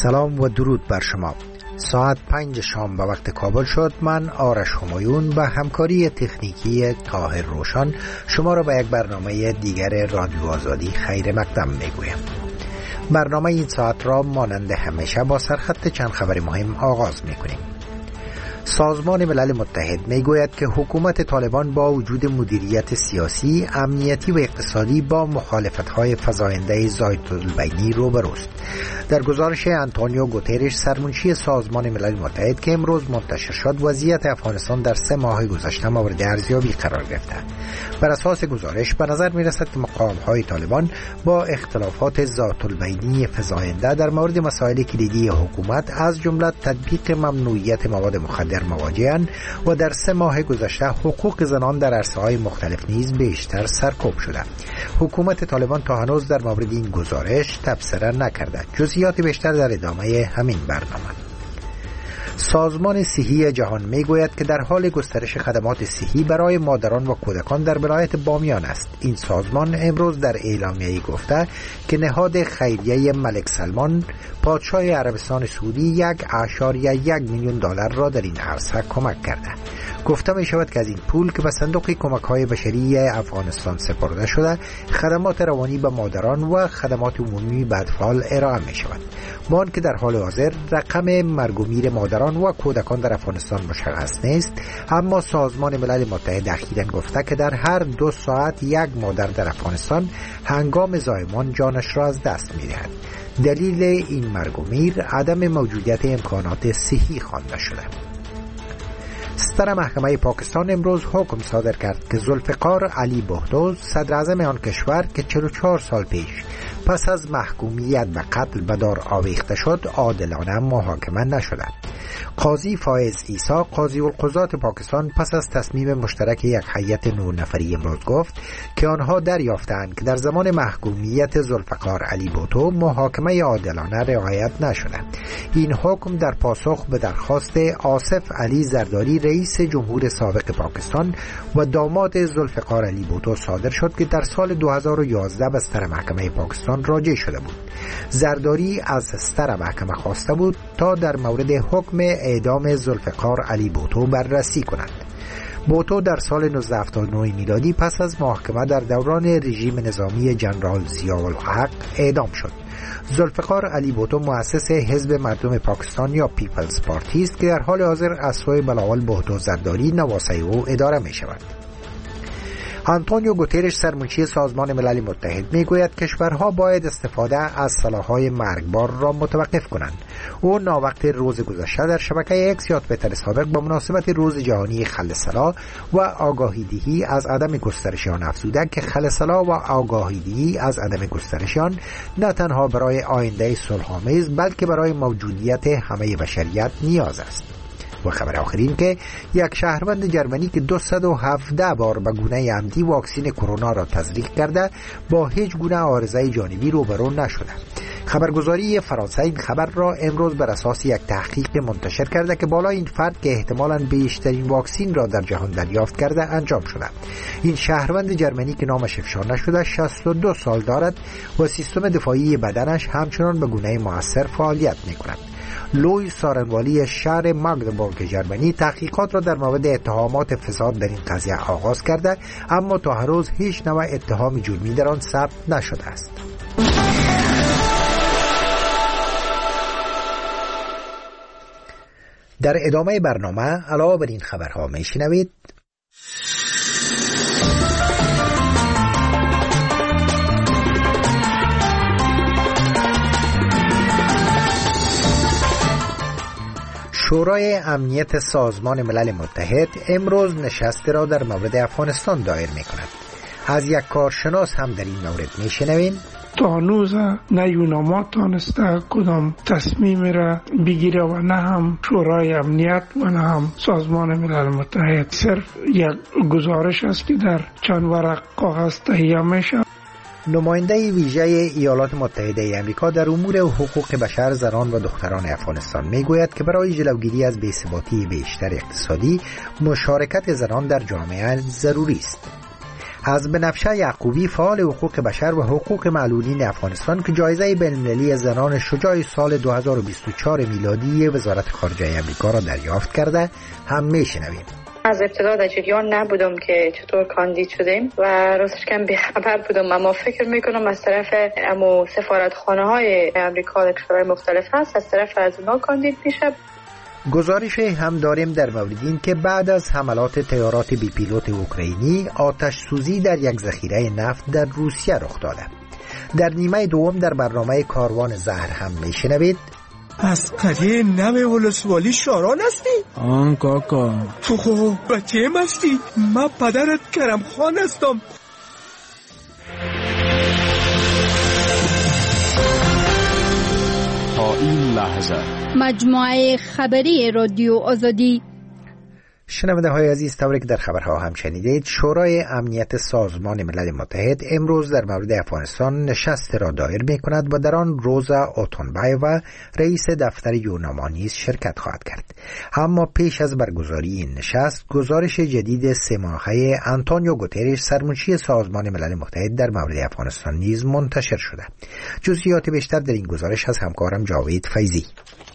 سلام و درود بر شما. ساعت 5 شام به وقت کابل شد. من آرش همایون و همکاری تکنیکی طاهر روشن شما را به یک برنامه دیگر رادیو آزادی خیر مقدم میگویم. برنامه این ساعت را مانند همیشه با سرخط چند خبر مهم آغاز میکنیم. سازمان ملل متحد میگوید که حکومت طالبان با وجود مدیریت سیاسی، امنیتی و اقتصادی با مخالفت‌های فزاینده زایت‌البینی روبروست. در گزارش آنتونیو گوترش سرمنشی سازمان ملل متحد که امروز منتشر شد، وضعیت افغانستان در 3 ماه گذشته مورد ارزیابی قرار گرفته. بر اساس گزارش به نظر می‌رسد که مقام‌های طالبان با اختلافات ذات‌البینی فزاینده در مورد مسائل کلیدی حکومت از جمله تطبیق ممنوعیت مواد مخدر مواجه‌اند و در 3 ماه گذشته حقوق زنان در عرصه‌های مختلف نیز بیشتر سرکوب شده. حکومت طالبان تا هنوز در مورد این گزارش تبصره نکرده. جزئیات بیشتر در ادامه همین برنامه. سازمان صحی جهان میگوید که در حال گسترش خدمات صحی برای مادران و کودکان در ولایت بامیان است. این سازمان امروز در اعلامیه‌ای گفته که نهاد خیریه ملک سلمان پادشاه عربستان سعودی 1.1 میلیون دلار را در این عرصه کمک کرده. گفته می شود که از این پول که به صندوق کمک‌های بشری افغانستان سپرده شده، خدمات روانی به مادران و خدمات عمومی به اطفال ارائه می شود. با آنکه در حال حاضر رقم مرگ و میر مادران و کودکان در افغانستان مشخص نیست، اما سازمان ملل متحد اخیراً گفته که در هر 2 ساعت یک مادر در افغانستان هنگام زایمان جانش را از دست می دهد. دلیل این مرگ و میر عدم موجودیت امکانات صحی خوانده شده. ستر محکمه پاکستان امروز حکم صادر کرد که ذوالفقار علی بهتو صدر اعظم آن کشور که 44 سال پیش پس از محکومیت به قتل به دار آویخته شد عادلانه محاکمه نشده. قاضی فایز عیسی قاضی القضات پاکستان پس از تصمیم مشترک یک هیئت 9 نفری امروز گفت که آنها دریافتند که در زمان محکومیت ذوالفقار علی بهتو محاکمه عادلانه رعایت نشده. این حکم در پاسخ به درخواست آصف علی زرداری رئیس جمهور سابق پاکستان و داماد ذوالفقار علی بهتو صادر شد که در سال 2011 به ستر محکمه پاکستان راجع شده بود. زرداری از ستر محکمه خواسته بود تا در مورد حکم اعدام ذوالفقار علی بهتو بررسی کنند. بهتو در سال 1979 میلادی پس از محاکمه در دوران رژیم نظامی جنرال ضیاءالحق اعدام شد. ذوالفقار علی بهتو مؤسس حزب مردم پاکستان یا پیپلز پارتی است که در حال حاضر از سوی بلاول بهتو زرداری نواسه او اداره می شود. آنتونیو گوترش سرمنشی سازمان ملل متحد میگوید کشورها باید استفاده از سلاح‌های مرگبار را متوقف کنند. او ناوقت روز گذشته در شبکه اکس یا توییتر سابق با مناسبت روز جهانی خل سلاح و آگاهی‌دهی از عدم گسترش آن افزوده که خل سلاح و آگاهی‌دهی از عدم گسترش آن نه تنها برای آینده صلح‌آمیز بلکه برای موجودیت همه بشریت نیاز است. و خبر آخرین که یک شهروند جرمنی که 217 بار به گونه عمدی واکسن کرونا را تزریق کرده با هیچ گونه عارضه جانبی روبرو نشده. خبرگزاری فرانسه این خبر را امروز بر اساس یک تحقیق منتشر کرده که بالای این فرد که احتمالاً بیشترین واکسن را در جهان دریافت کرده انجام شده. این شهروند جرمنی که نامش افشا نشده 62 سال دارد و سیستم دفاعی بدنش همچنان به گونه مؤثر فعالیت می‌کند. لوی سارنوالی شهر ماگدبورگ جرمنی تحقیقات را در مورد اتهامات فساد در این قضیه آغاز کرده، اما تا هنوز هیچ نوع اتهام جرمی در آن ثبت نشده است. در ادامه برنامه علاوه بر این خبرها میشنوید شورای امنیت سازمان ملل متحد امروز نشستی را در مورد افغانستان دایر می کند. از یک کارشناس هم در این مورد می شنویم. تا هنوز نه یوناما تانسته کدام تصمیم را بگیره و نه هم شورای امنیت و نه هم سازمان ملل متحد. صرف یک گزارش است که در چند ورق کاغذ تهیه میشه. نماینده ویژه ایالات متحده آمریکا در امور حقوق بشر زنان و دختران افغانستان میگوید که برای جلوگیری از بی‌ثباتی بیشتر اقتصادی مشارکت زنان در جامعه ضروری است. از بنفشه یعقوبی، فعال حقوق بشر و حقوق معلولین افغانستان که جایزه بین‌المللی زنان شجاع سال 2024 میلادی وزارت خارجه آمریکا را دریافت کرده هم میشنویم. از ابتدا در جریان نبودم که چطور کاندید شدیم و راستش کم بی‌خبر بودم، اما فکر میکنم از طرف سفارتخانه های آمریکا در کشورهای مختلف هست، از طرف از اونها کاندید میشه. گزارش هم داریم در مورد این که بعد از حملات طیارات بی پیلوت اوکراینی آتش سوزی در یک ذخیره نفت در روسیه رخ داده. در نیمه دوم در برنامه کاروان زهر هم میشنوید از قریه نم ولسوالی شاران هستی؟ آن کاکا تو خوب بچه هستی؟ من پدرت کرم خان هستم. تا این لحظه مجموعه خبری رادیو آزادی. شنونده های عزیز، طوری که در خبرها هم شنیدید، شورای امنیت سازمان ملل متحد امروز در مورد افغانستان نشست را دایر می کند و در آن روزا اوتونبایووا رئیس دفتر یوناما نیز شرکت خواهد کرد. اما پیش از برگزاری این نشست، گزارش جدید 3 ماهه آنتونیو گوترش سرمنشی سازمان ملل متحد در مورد افغانستان نیز منتشر شده. جزئیات بیشتر در این گزارش از همکارم جاوید فیضی.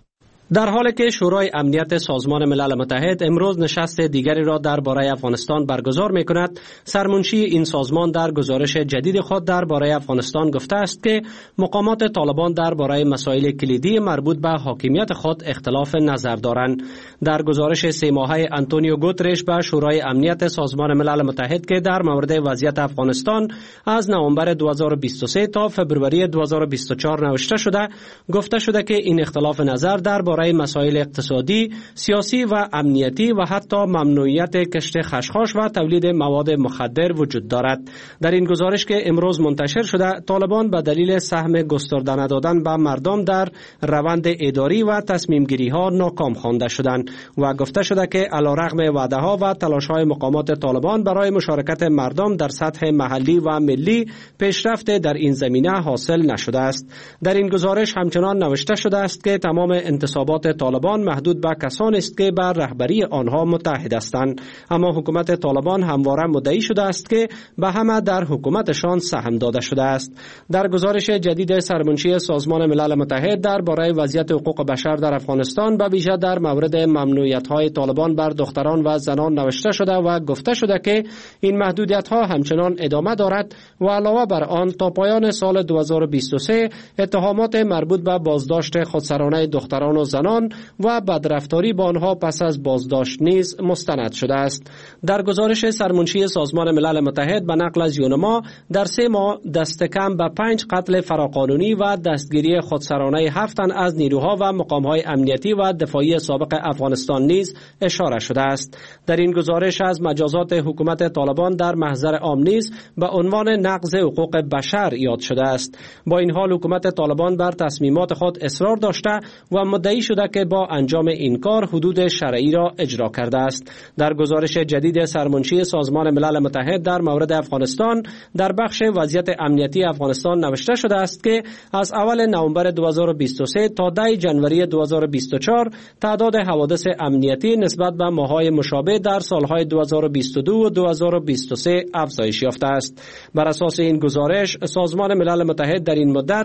در حالی که شورای امنیت سازمان ملل متحد امروز نشست دیگری را درباره افغانستان برگزار می‌کند، سرمنشی این سازمان در گزارش جدید خود درباره افغانستان گفته است که مقامات طالبان درباره مسائل کلیدی مربوط به حاکمیت خود اختلاف نظر دارند. در گزارش 3 ماهه آنتونیو گوترش به شورای امنیت سازمان ملل متحد که در مورد وضعیت افغانستان از نوامبر 2023 تا فوریه 2024 نوشته شده، گفته شده که این اختلاف نظر درباره مسائل اقتصادی، سیاسی و امنیتی و حتی ممنوعیت کشت خشخاش و تولید مواد مخدر وجود دارد. در این گزارش که امروز منتشر شده، طالبان به دلیل سهم گسترده ندادن به مردم در روند اداری و تصمیم گیری ها ناکام خوانده شدند و گفته شده که علیرغم وعده ها و تلاش های مقامات طالبان برای مشارکت مردم در سطح محلی و ملی پیشرفت در این زمینه حاصل نشده است. در این گزارش همچنان نوشته شده است که تمام انتصابات طالبان محدود به کسانی است که بر رهبری آنها متحد هستند، اما حکومت طالبان همواره مدعی شده است که به همه در حکومتشان سهم داده شده است. در گزارش جدید سرمنشی سازمان ملل متحد درباره وضعیت حقوق بشر در افغانستان به ویژه در مورد ممنوعیت‌های طالبان بر دختران و زنان نوشته شده و گفته شده که این محدودیت‌ها همچنان ادامه دارد و علاوه بر آن تا پایان سال 2023 اتهامات مربوط به بازداشت خودسرانه دختران و زنان و بدرفتاری با آنها پس از بازداشت نیز مستند شده است. در گزارش سرمنشی سازمان ملل متحد به نقل از یونما، در 3 ماه دست کم به 5 قتل فراقانونی و دستگیری خودسرانه 7 تن از نیروها و مقامهای امنیتی و دفاعی سابق افغانستان نیز اشاره شده است. در این گزارش از مجازات حکومت طالبان در محضر عام نیز به عنوان نقض حقوق بشر یاد شده است. با این حال حکومت طالبان بر تصمیمات خود اصرار داشته و مدعی شده که با انجام این کار حدود شرعی را اجرا کرده است. در گزارش جدید سرمنشی سازمان ملل متحد در مورد افغانستان در بخش وضعیت امنیتی افغانستان نوشته شده است که از اول نوامبر 2023 تا 10 جنوری 2024 تعداد حوادث امنیتی نسبت به ماه‌های مشابه در سالهای 2022 و 2023 افزایش یافته است. بر اساس این گزارش، سازمان ملل متحد در این مدت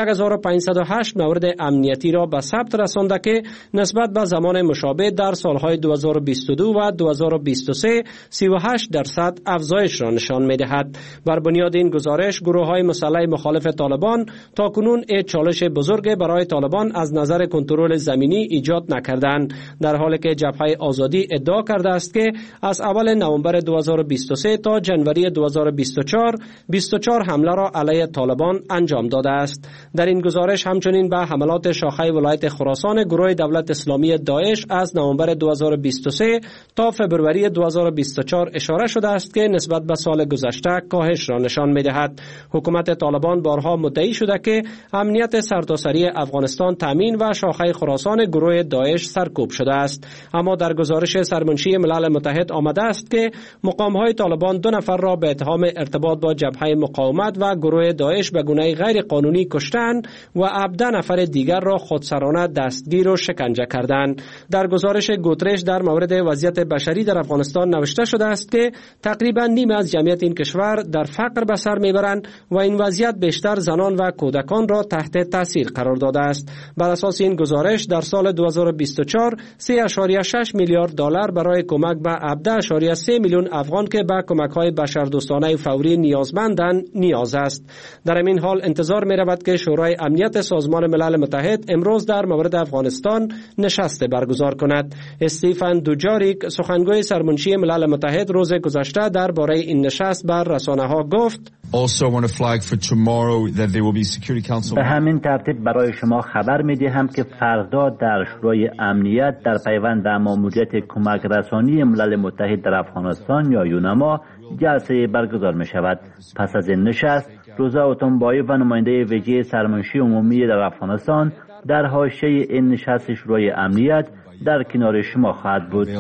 1508 مورد امنیتی را به ثبت رسانده که نسبت به زمان مشابه در سالهای 2022 و 2023 38% افزایش را نشان می‌دهد. بر بنیاد این گزارش، گروه‌های مسلح مخالف طالبان تاکنون یک چالش بزرگ برای طالبان از نظر کنترل زمینی ایجاد نکردند، در حالی که جبهه آزادی ادعا کرده است که از اول نوامبر 2023 تا جنوری 2024 24 حمله را علیه طالبان انجام داده است. در این گزارش همچنین به حملات شاخه ولایت خراسان گروه دولت اسلامی داعش از نوامبر 2023 تا فوریه 2024 اشاره شده است که نسبت به سال گذشته کاهش را نشان می‌دهد. حکومت طالبان بارها مدعی شده که امنیت سرتاسری افغانستان تامین و شاخه خراسان گروه داعش سرکوب شده است، اما در گزارش سرمنشی ملل متحد آمده است که مقام‌های طالبان 2 نفر را به اتهام ارتباط با جبهه مقاومت و گروه داعش به گونه غیر قانونی کشتند و 17 نفر دیگر را خودسرانه دست دستگیر و شکنجه کردند. در گزارش گوترش در مورد وضعیت بشری در افغانستان نوشته شده است که تقریبا نیم از جمعیت این کشور در فقر به سر میبرند و این وضعیت بیشتر زنان و کودکان را تحت تاثیر قرار داده است. بر اساس این گزارش در سال 2024 $3.6 میلیارد برای کمک به 17.3 میلیون افغان که به کمک‌های بشردوستانه فوری نیازمندند نیاز است. در این حال انتظار می‌رود که شورای امنیت سازمان ملل متحد امروز در مورد افغانستان نشست برگزار کند. استیفن دوجاریک سخنگوی سرمنشی ملل متحد روز گذشته درباره این نشست بر رسانه‌ها گفت: به همین ترتیب برای شما خبر می‌دهم که فردا در شورای امنیت در پیوند به ماموریت کمک رسانی ملل متحد در افغانستان یا یونما جلسه برگزار می شود. پس از این نشست روزا اوتونبایی و نماینده ویژه سرمنشی عمومی در افغانستان در حاشیه این نشست شورای امنیت در کنار شما خواهد بود.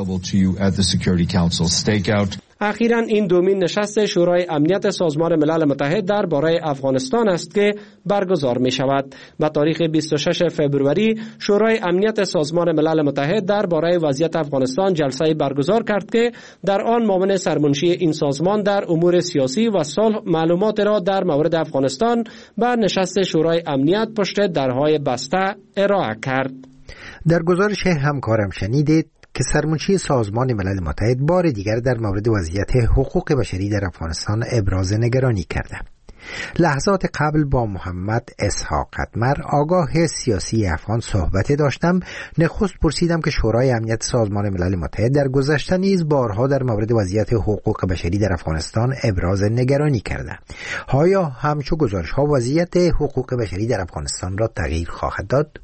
اخیراً این دومین نشست شورای امنیت سازمان ملل متحد درباره افغانستان است که برگزار می شود. به تاریخ 26 فوریه شورای امنیت سازمان ملل متحد درباره وضعیت افغانستان جلسه برگزار کرد که در آن معاون سرمنشی این سازمان در امور سیاسی و صلح معلومات را در مورد افغانستان به نشست شورای امنیت پشت درهای بسته ارائه کرد. در گزارش همکارم شنیدید که سرمنشی سازمان ملل متحد بار دیگر در مورد وضعیت حقوق بشری در افغانستان ابراز نگرانی کرده. لحظات قبل با محمد اسحاق قدمر آگاه سیاسی افغان صحبت داشتم. نخست پرسیدم که شورای امنیت سازمان ملل متحد در گذشته نیز بارها در مورد وضعیت حقوق بشری در افغانستان ابراز نگرانی کرده. آیا همچو گزارش ها وضعیت حقوق بشری در افغانستان را تغییر خواهد داد؟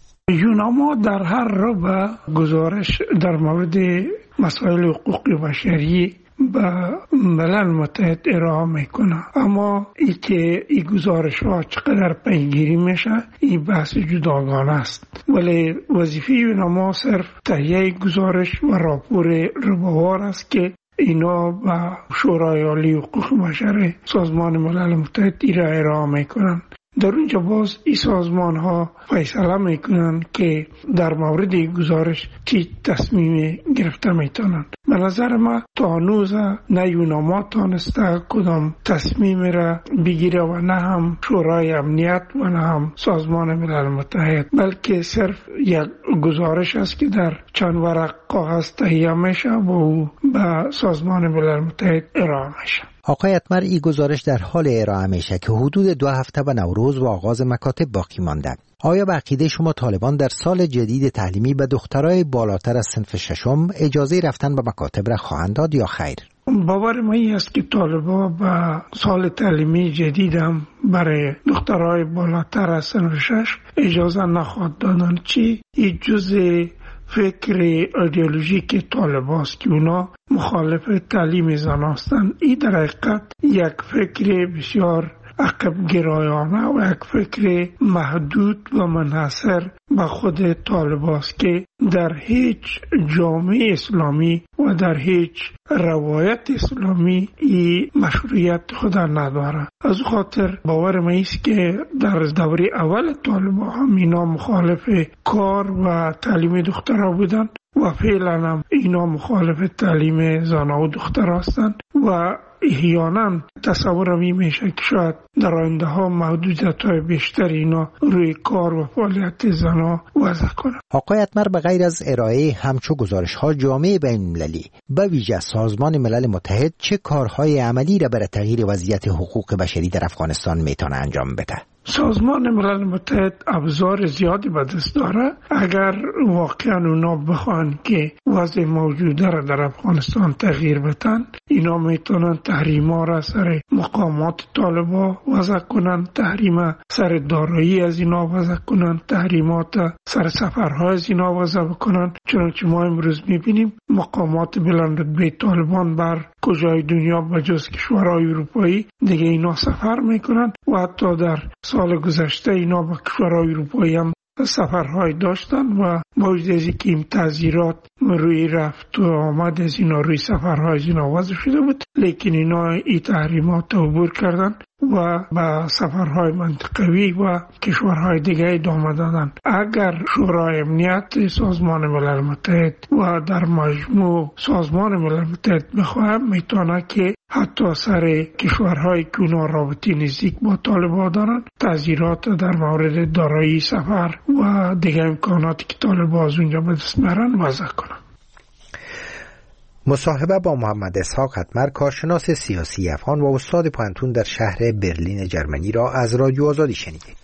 یوناما در هر ربع گزارش در مورد مسائل حقوق بشری به ملل متحد ارائه میکنه، اما ای که این گزارش ها چقدر پیگیری میشه این بحث جداگانه است. ولی وظیفه یوناما صرف تهیه گزارش و راپور ربوار است که اینا به شورای عالی حقوق بشر سازمان ملل متحد ارائه میکنن. در اونجا باز این سازمان ها فیصله میکنن که در مورد گزارش چی تصمیم گرفته میتونن. به نظر ما تا هنوز نه یوناما تانسته کدام تصمیم را بگیره و نه هم شورای امنیت و نه هم سازمان ملل متحد، بلکه صرف یک گزارش است که در چند ورق کاغذ تهیه میشه و او به سازمان ملل متحد ارائه میشه. آقای اتمر، این گزارش در حال ارائه میشه که حدود 2 هفته به نوروز و آغاز مکاتب باقی مانده. آیا به عقیده شما طالبان در سال جدید تعلیمی به دخترای بالاتر از صنف 6 اجازه رفتن به مکاتب را خواهند داد یا خیر؟ باور ما این است که طالبان به سال تعلیمی جدید هم برای دخترای بالاتر از صنف 6 اجازه نخواهد دادن. چی؟ این جزء فکر ایدئولوژیک طالباست که اونا مخالف تعلیم زن هستند. این در حقیقت یک فکر بسیار عقب گرایانه و یک فکر محدود و منحصر به خود طالباست که در هیچ جامعه اسلامی و در هیچ روایت اسلامی این مشروعیت خود نداره. از خاطر باور ما است که در دوره اول طالبان هم اینا مخالف کار و تعلیم دخترها بودن و فعلا هم اینا مخالف تعلیم زنها و دخترها هستند و احیانا تصور میشه که شاید در آینده ها محدودیت های بیشتر اینا روی کار و فعالیت زنها وضع کنند. آقای اتمر، به غیر از ارائه همچو گزارش ها جامعه بین المللی به ویژه سازمان ملل متحد چه کارهای عملی را برای تغییر وضعیت حقوق بشری در افغانستان میتونه انجام بده؟ سازمان ملل متحد ابزار زیادی به دست داره. اگر واقعا اونا بخوان که وضع موجوده را در افغانستان تغییر بدن، اینا میتونن تحریما را سر مقامات طالبان وضع کنن، تحریم سر دارایی از اینا وضع کنن، تحریمات سر سفرهای از اینا وضع بکنن. چنانچه ما امروز میبینیم مقامات بلند رتبه طالبان بر کجای دنیا بجز کشورهای اروپایی دیگه اینا سفر میکنن و حتی در سال گذشته اینا با کشورهای اروپایی هم سفرهای داشتن و با وجود از اینکه این تعزیرات روی رفت و آمد از اینا روی سفرهای از اینا وضع شده بود، لیکن اینا این تحریمات عبور کردن و به سفرهای منطقوی و کشورهای دیگه ادامه دادن. اگر شورای امنیت سازمان ملل متحد و در مجموع سازمان ملل متحد بخواهد میتونه که حتی سر کشورهای که اونا رابطه نزدیک با طالبان دارن تعزیرات در مورد دارایی سفر و دیگه امکاناتی که طالبان از اونجا به دست میارن وضع کنن. مصاحبه با محمد اسحاق حتمر، کارشناس سیاسی افغان و استاد پانتون در شهر برلین جرمنی را از رادیو آزادی شنیدید.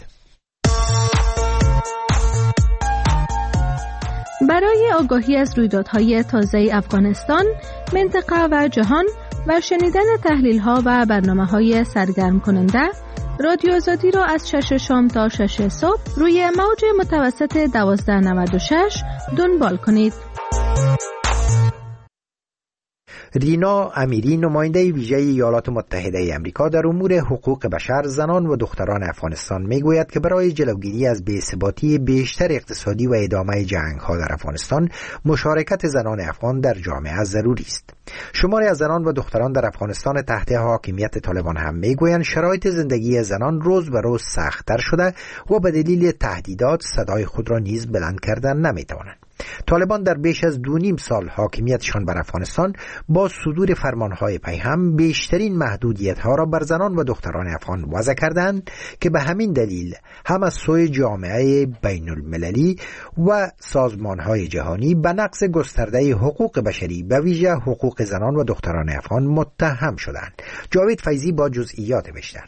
برای آگاهی از رویدادهای تازه افغانستان، منطقه و جهان و شنیدن تحلیل‌ها و برنامه‌های سرگرم کننده، رادیو آزادی را از 6 شام تا 6 صبح روی موج متوسط 1296 دنبال کنید. رینا امیری، نماینده ویژه ایالات متحده آمریکا در امور حقوق بشر، زنان و دختران افغانستان میگوید که برای جلوگیری از بی‌ثباتی بیشتر اقتصادی و ادامه جنگ‌ها در افغانستان، مشارکت زنان افغان در جامعه ضروری است. شماری از زنان و دختران در افغانستان تحت حاکمیت طالبان هم میگویند شرایط زندگی زنان روز به روز سخت‌تر شده و به دلیل تهدیدات صدای خود را نیز بلند کردن نمی‌توانند. طالبان در بیش از 2.5 سال حاکمیتشان بر افغانستان با صدور فرمانهای پیهم بیشترین محدودیت‌ها را بر زنان و دختران افغان وضع کردند که به همین دلیل هم از سوی جامعه بین المللی و سازمانهای جهانی به نقض گسترده حقوق بشری به ویژه حقوق زنان و دختران افغان متهم شدند. جاوید فیضی با جزئیات بیشتر.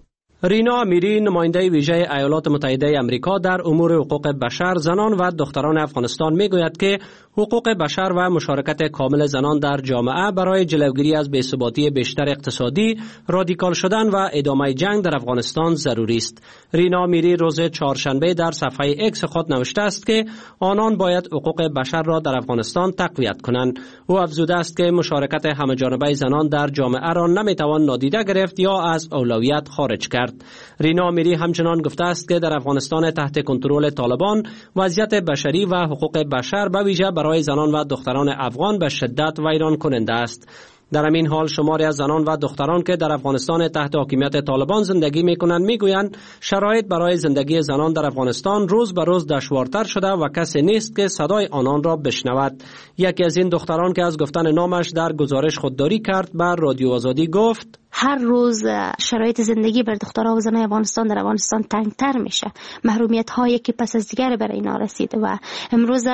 رینا امیری، نماینده ویژه ایالات متحده آمریکا در امور حقوق بشر، زنان و دختران افغانستان میگوید که حقوق بشر و مشارکت کامل زنان در جامعه برای جلوگیری از بی‌ثباتی بیشتر اقتصادی، رادیکال شدن و ادامه جنگ در افغانستان ضروری است. رینا امیری روز چهارشنبه در صفحه اکس خود نوشته است که آنان باید حقوق بشر را در افغانستان تقویت کنند. او افزوده است که مشارکت همه‌جانبه زنان در جامعه را نمیتوان نادیده گرفت یا از اولویت خارج کرد. رینا امیری همچنان گفته است که در افغانستان تحت کنترل طالبان وضعیت بشری و حقوق بشر به ویژه برای زنان و دختران افغان به شدت ویران کننده است. در همین حال شماری از زنان و دختران که در افغانستان تحت حاکمیت طالبان زندگی می‌کنند می‌گویند شرایط برای زندگی زنان در افغانستان روز به روز دشوارتر شده و کسی نیست که صدای آنان را بشنود. یکی از این دختران که از گفتن نامش در گزارش خودداری کرد بر رادیو آزادی گفت: هر روز شرایط زندگی بر دخترها و زنان افغانستان در افغانستان تنگتر میشه. محرومیت هایی که پس از دیگر برای اینا رسیده و امروز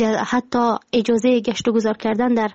حتی اجازه گشت و گذار کردن در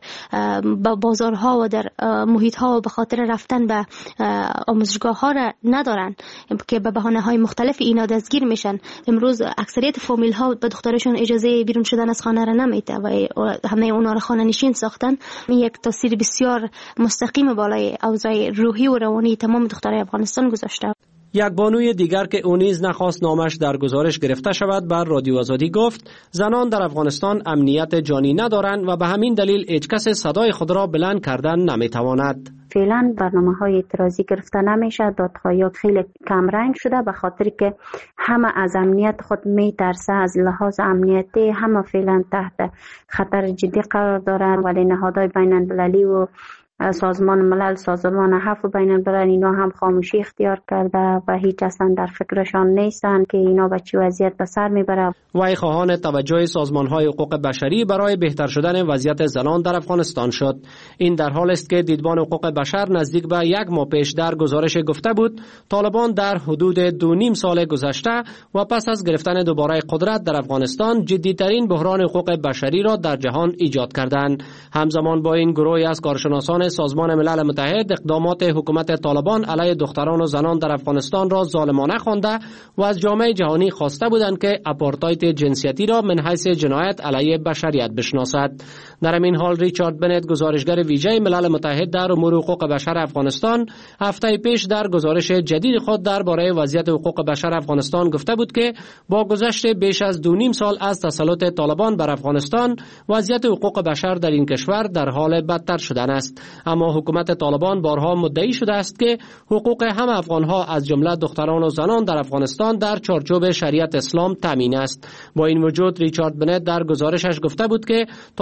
بازارها و در محیط ها و به خاطر رفتن به آموزشگاه ها را ندارن که به بهانه های مختلف اینا دستگیر میشن. امروز اکثریت فامیل ها به دخترشون اجازه بیرون شدن از خانه را نمیده و همه اونا را خانه نشین ساختن. این یک تاثیر بسیار مستقیم بالای اوضاع روحی و روانی تمام دخترای افغانستان گذاشته. یک بانوی دیگر که او نیز نخواست نامش در گزارش گرفته شود بر رادیو آزادی گفت زنان در افغانستان امنیت جانی ندارند و به همین دلیل هیچ کس صدای خود را بلند کردن نمیتواند. فعلا برنامه‌های اعتراضی گرفته نمیشه، دادخواهیات خیلی کم رنگ شده به خاطر که همه از امنیت خود میترسه، از لحاظ امنیتی همه فعلا تحت خطر جدی قرار دارند، ولی نهادهای بین المللی و سازمان ملل، سازمان عفو بین الملل اینا هم خاموشی اختیار کرده و هیچ اصلا در فکرشان نیستن که اینا به چه وضعیت به سر میبره. وی خواهان توجه سازمان‌های حقوق بشری برای بهتر شدن وضعیت زنان در افغانستان شد. این در حال است که دیدبان حقوق بشر نزدیک به 1 ماه پیش در گزارش گفته بود طالبان در حدود 2.5 سال گذشته و پس از گرفتن دوباره قدرت در افغانستان جدی‌ترین بحران حقوق بشری را در جهان ایجاد کردند. همزمان با این گروهی از کارشناسان سازمان ملل متحد اقدامات حکومت طالبان علیه دختران و زنان در افغانستان را ظالمانه خوانده و از جامعه جهانی خواسته بودند که آپارتاید جنسیتی را من حیث جنایت علیه بشریت بشناسد. در این حال ریچارد بنت، گزارشگر ویژه ملل متحد در امور حقوق بشر افغانستان، هفته پیش در گزارش جدید خود درباره وضعیت حقوق بشر افغانستان گفته بود که با گذشت بیش از 2.5 سال از تسلط طالبان بر افغانستان وضعیت حقوق بشر در این کشور در حال بدتر شدن است. اما حکومت طالبان بارها مدعی شده است که حقوق همه افغانها از جمله دختران و زنان در افغانستان در چارچوب شریعت اسلام تامین است. با این وجود ریچارد بنت در گزارشش گفته بود که طالبان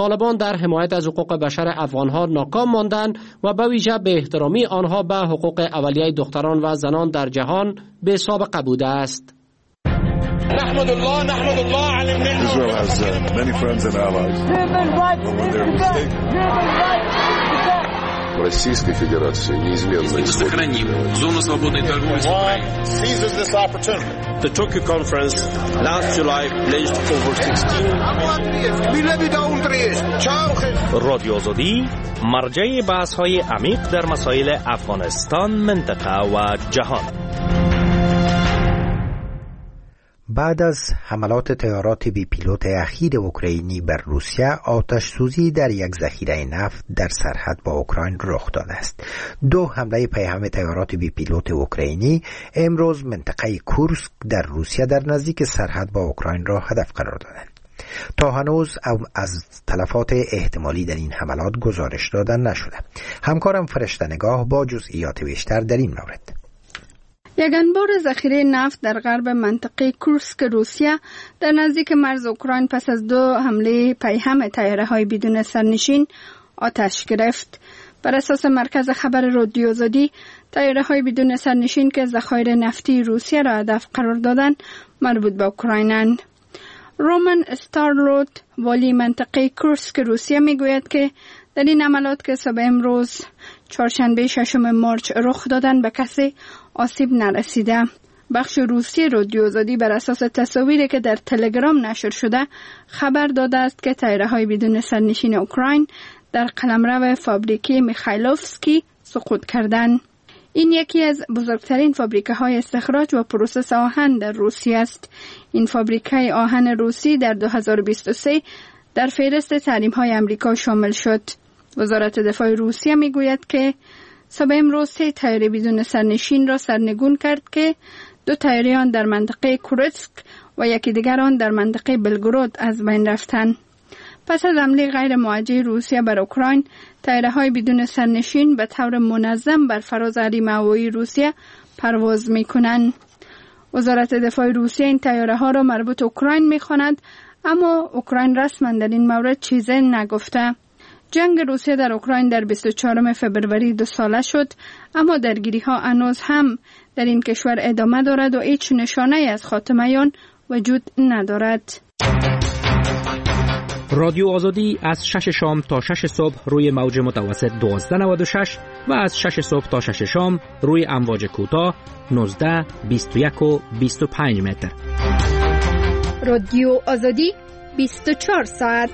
در حمایت از حقوق بشر افغانها ناکام ماندند و به ویژه به احترامی آنها به حقوق اولیه دختران و زنان در جهان به سابقه بوده است. نحمد الله على النعمة. Israel has many friends and allies. Российской Федерации неизменно сохраним зону свободной торговли с Украиной. Seizes this opportunity. The Tokyo conference last July pledged over 16 رادیو آزادی مرجع بحث‌های عمیق در مسائل افغانستان، منطقه و جهان. بعد از حملات طیارات بی پیلوت اخیر اوکراینی بر روسیه، آتش سوزی در یک ذخیره نفت در سرحد با اوکراین رخ داده است. 2 حمله پیهم طیارات بی پیلوت اوکراینی امروز منطقه کورسک در روسیه در نزدیک سرحد با اوکراین را هدف قرار دادند. تا هنوز از تلفات احتمالی در این حملات گزارش داده نشده. همکارم فرشته نگاه با جزئیات بیشتر در این مورد. یک انبار ذخیره نفت در غرب منطقه کورسک روسیه در نزدیک مرز اوکراین پس از 2 حمله پیهم طیاره‌های بدون سرنشین آتش گرفت. بر اساس مرکز خبر رادیو آزادی، طیاره‌های بدون سرنشین که ذخایر نفتی روسیه را هدف قرار دادند مربوط به اوکراینند. رومن استارلوت، والی منطقه کورسک روسیه، میگوید که در این عملیات که صبح امروز چهارشنبه 6 مارس رخ دادن به کسی آسیب نرسیده. بخش روسی رادیو آزادی بر اساس تصاویری که در تلگرام نشر شده خبر داده است که طیاره‌های بدون سرنشین اوکراین در قلمرو فابریکه میخایلوفسکی سقوط کردند. این یکی از بزرگترین فابریکه‌های استخراج و پروسس آهن در روسیه است. این فابریکه آهن روسی در 2023 در فهرست تحریم‌های آمریکا شامل شد. وزارت دفاع روسیه میگوید که صبح امروز 3 طیاره بدون سرنشین را سرنگون کرد که 2 طیاره آن در منطقه کورسک و یکی دیگر آن در منطقه بلگراد از بین رفتند. پس از حمله غیر موجه روسیه بر اوکراین، طیاره‌های بدون سرنشین به طور منظم بر فراز حریم هوایی روسیه پرواز می‌کنند. وزارت دفاع روسیه این طیاره‌ها را مربوط اوکراین می‌خواند، اما اوکراین رسما در این مورد چیزی نگفته. جنگ روسیه در اوکراین در 24 فبروری 2 ساله شد، اما درگیری‌ها هنوز هم در این کشور ادامه دارد و هیچ نشانه‌ای از خاتمه آن وجود ندارد. رادیو آزادی از 6 شام تا 6 صبح روی موج متوسط 1296 و از 6 صبح تا 6 شام روی امواج کوتاه 19، 21 و 25 متر. رادیو آزادی 24 ساعت.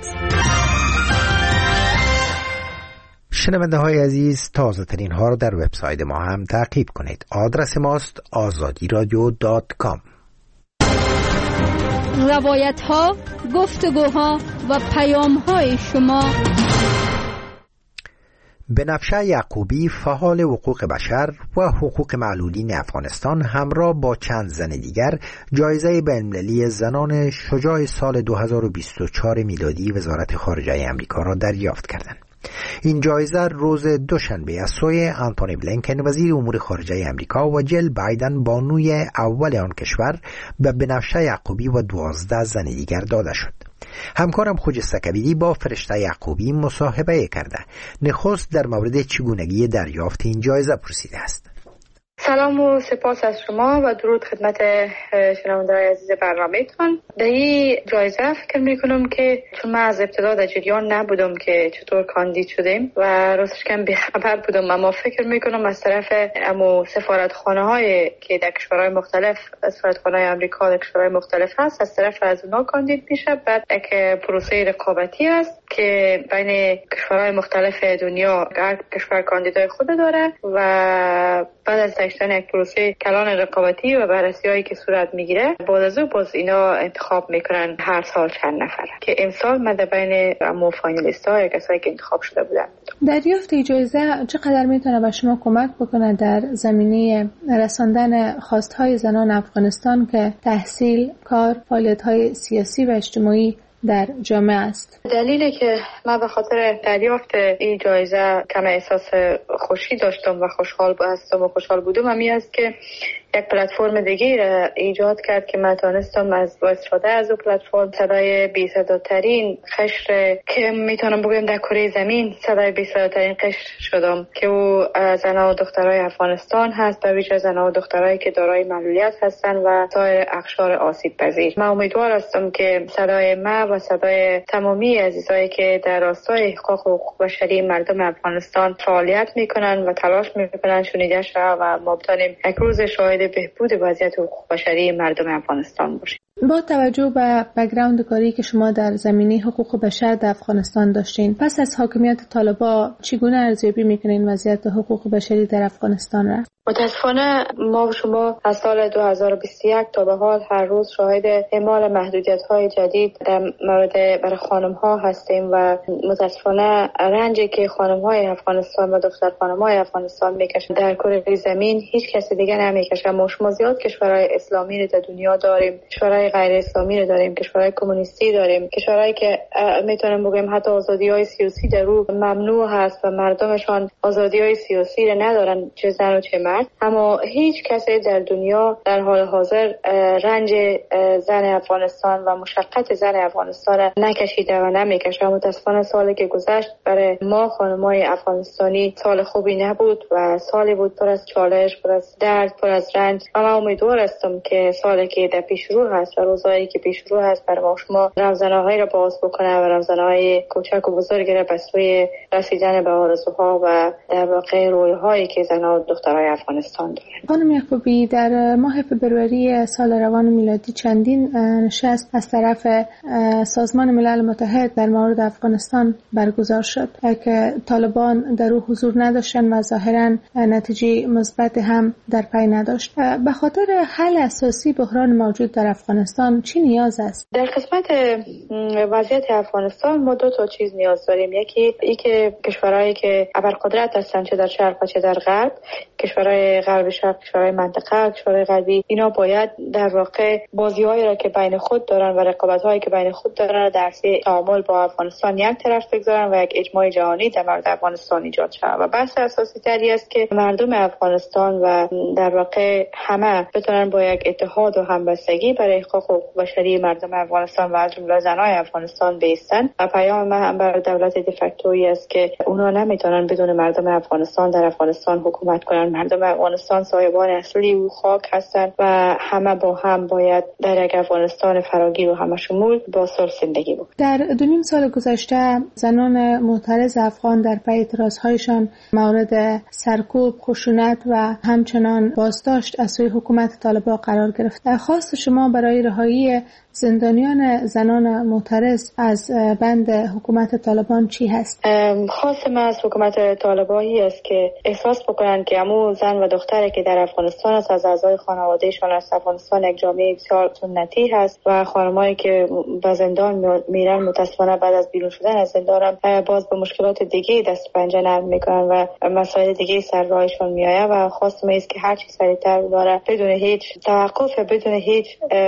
شنونده های عزیز، تازه ترین ها را در وبسایت ما هم تعقیب کنید. آدرس ماست azadiradio.com. روایت ها، گفتگوها و پیام های شما. بنفشه یعقوبی، فعال حقوق بشر و حقوق معلولین افغانستان، همراه با چند زن دیگر جایزه بین‌المللی زنان شجاع سال 2024 میلادی وزارت خارجه آمریکا را دریافت کردند. این جایزه روز دوشنبه از سوی آنتونی بلینکن وزیر امور خارجه آمریکا و جیل بایدن بانوی اول آن کشور به بنفشه یعقوبی و 12 زن دیگر داده شد. همکارم خجسته کبیری با فرشته یعقوبی مصاحبه کرده. نخست در مورد چگونگی دریافت این جایزه پرسیده است. سلام و سپاس از شما و درود خدمت شنونده‌های عزیز برنامه‌تان. در این جایزه فکر می‌کنم که چون من از ابتدا در جریان نبودم که چطور کاندید شدیم و راستش کم بی‌خبر بودم، اما فکر می‌کنم از طرف سفارتخانه‌های که در کشورهای مختلف، سفارتخانه‌های آمریکا در کشورهای مختلف هست، از طرف از اونها کاندید میشه. بعد یک پروسه رقابتی است که بین کشورهای مختلف دنیا هر کشور کاندیدای خود داره و بعد از داشتن یک پروسه کلان رقابتی و بررسی‌هایی که صورت میگیره، بعد از اون باز اینا انتخاب میکنن هر سال چند نفر، که امسال من در بین فاینالیست‌ها کسایی که انتخاب شده بودن. دریافت جایزه چقدر میتونه به شما کمک بکنه در زمینه رساندن خواست‌های زنان افغانستان که تحصیل، کار، فعالیت‌های سیاسی و اجتماعی در جامعه است؟ دلیلی که من به خاطر دریافت این جایزه کم احساس خوشی داشتم و خوشحال بودم همین است که یک پلتفرم دیگه را ایجاد کرد که من تانستم از استفاده از اون پلتفرم صدای بی صداترین قشر که میتونم بگم در کره زمین صدای بی صداترین قشر شدم که او زنان و دخترای افغانستان هست، به ویژه زنان و دخترایی که دارای معلولیت هستند و سایر اقشار آسیب پذیر. من امیدوار هستم که صدای من و صدای تمامی عزیزایی که در راستای حقوق بشری مردم افغانستان فعالیت میکنن و تلاش میکنن شنیده شود و ما بتونیم یک روز شاهد بهبود وضعیت حقوق بشری مردم افغانستان باشیم. با توجه به بک‌گراند کاری که شما در زمینه حقوق بشر در افغانستان داشتین، پس از حاکمیت طالبان چگونه ارزیابی میکنین وضعیت حقوق بشری در افغانستان را؟ متاسفانه ما و شما از سال 2021 تا به حال هر روز شاهد اعمال محدودیت‌های جدید در مورد برای خانم‌ها هستیم و متاسفانه رنجی که خانم‌های افغانستان و دختر خانم‌های افغانستان میکشند در کره زمین هیچ کسی دیگه نمیکشه. ما شما زیاد کشورهای اسلامی رو در دنیا داریم، کشورهای غیر اسلامی رو داریم، کشورهای کمونیستی داریم، کشورهایی که میتونم بگم حتی آزادی‌های سیاسی در رو ممنوع هست و مردمشان آزادی‌های سیاسی رو ندارن، چه زن و چه مرد. اما هیچ کسی در دنیا در حال حاضر رنج زن افغانستان و مشقت زن افغانستان نکشیده و نمیکشه. متاسفانه سالی که گذشت برای ما خانم‌های افغانستانی سال خوبی نبود و سالی بود پر از چالش، پر از درد، پر از رنج و من امیدوار هستم که سالی که در پیش رو هست و روزایی که پیش رو هست برای ما شما رمزنه‌هایی را باز بکنه و رمزنه‌های کوچک و بزرگی را به سوی رسیدن به آرزوها و در واقع رویاهایی که زنان و دخترای افغانستان دارند. خانم یعقوبی، در ماه فبروری سال روان میلادی چندین نشست از طرف سازمان ملل متحد در مورد افغانستان برگزار شد که طالبان در او حضور نداشتند و ظاهراً نتیجه مثبت هم در پی نداشت. به خاطر حل اساسی بحران موجود در افغانستان چی نیاز است؟ در قسمت وضعیت افغانستان ما دو تا چیز نیاز داریم. یکی ای که کشورهایی که ابرقدرت هستند چه در شرق و چه در غرب، کشورهای غرب شرق، کشورهای منطقه، کشورهای غربی، اینا باید در واقع بازی‌هایی را که بین خود دارن و رقابت‌هایی که بین خود دارن در تعامل با افغانستان یک طرف بگذارن و یک اجماع جهانی در مورد افغانستان ایجاد شود. و بحث اساسی تری است که مردم افغانستان و در واقع همه بتونن با یک اتحاد و همبستگی برای حقوق بشری مردم افغانستان و از جمله زنان افغانستان بایستند. و پیام من هم برای دولت دفکتوری است که اونا نمیتونن بدون مردم افغانستان در افغانستان حکومت کنن. مردم افغانستان صاحبان اصلی و خاک هستند و همه با هم باید در یک افغانستان فراگیر و همه شمول با صلح زندگی بود. در 2.5 سال گذشته زنان معترض افغان در پی اعتراضهایشان مورد سرکوب، خشونت و همچنان بازداشت از سوی حکومت طالبان قرار گرفت. خواست شما برای رهایی زندانیان زنان معترض از بند حکومت طالبان چی هست؟ خواست من از حکومت طالبانی است که احساس بکنن که همون زن و دختری که در افغانستان است از اعضای خانوادهشان از افغانستان یک جامعه بسیار سنتی هست و خانمایی که به زندان میرن متاسفانه بعد از بیرون شدن از زندان باز به مشکلات دیگه دست پنجه نرم میکنن و مسائل دیگه سر راهشون میآید و خواست من است که هر چی سریعتر داره بدون هیچ توقف و بدون هیچ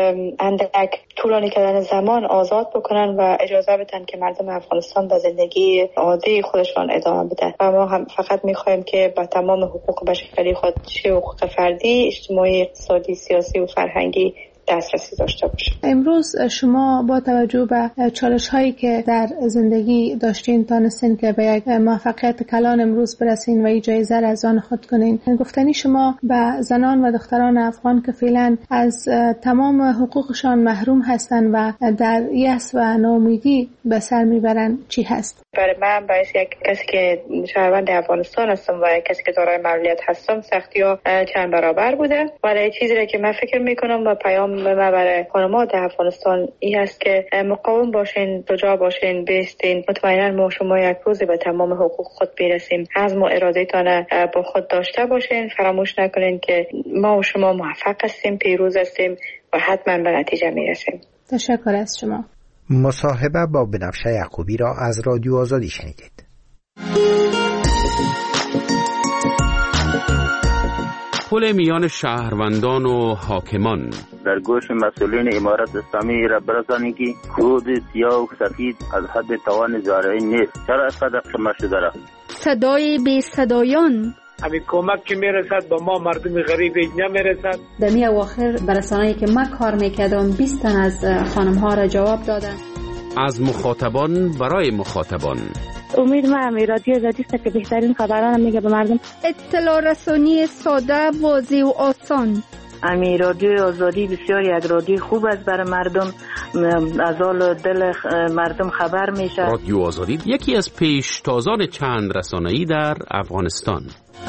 اندک طولانی کردن زمان آزاد بکنن و اجازه بدن که مردم افغانستان به زندگی عادی خودشان ادامه بدن. و ما هم فقط میخوایم که با تمام حقوق بشری خود، چه حقوق فردی، اجتماعی، اقتصادی، سیاسی و فرهنگی دسترسی داشته باشه. امروز شما با توجه به چالش هایی که در زندگی داشتین تانستین که به یک موفقیت کلان امروز برسین و این جایزه را از آن خود کنین. گفتنی شما به زنان و دختران افغان که فعلا از تمام حقوقشان محروم هستند و در یأس و ناامیدی به سر میبرن چی هست؟ برای من باعث یک کسی که شهروند افغانستان هستم و کسی که دارای معلولیت هستم سختی‌ها چند برابر بوده. ولی چیزی را که من فکر میکنم و پیام من برای خانم‌ها در افغانستان این است که مقاوم باشین، شجاع باشین، بیستین. مطمئنا ما شما یک روزی به تمام حقوق خود برسیم. عزم و ارادهتان با خود داشته باشین. فراموش نکنین که ما و شما موفق هستیم، پیروز هستیم و حتما به نتیجه میرسیم. تشکر از شما. مصاحبه با بنفشه یعقوبی را از رادیو آزادی شنیدید. تداخل میان شهروندان و حاکمان. در گوش مسئولین امارت اسلامی را برسانید که کود سیاه و سفید از حد توان زارعین نیست. چرا صدق شما شده را؟ صدای بی صدایان. همین کمک که میرسد با ما مردم غریب نمیرسد. در می اواخر برسانه‌ای که من کار میکردم 20 تن از خانم ها را جواب دادن. از مخاطبان برای مخاطبان. امید من رادیو آزادی است که بهترین خبران میگه به مردم. اطلاع رسانی ساده، واضح و آسان. امی رادیو آزادی بسیار یک رادیو خوب است برای مردم، از حال دل مردم خبر میشه. رادیو آزادی یکی از پیشتازان چند رسانه‌ای در افغانستان.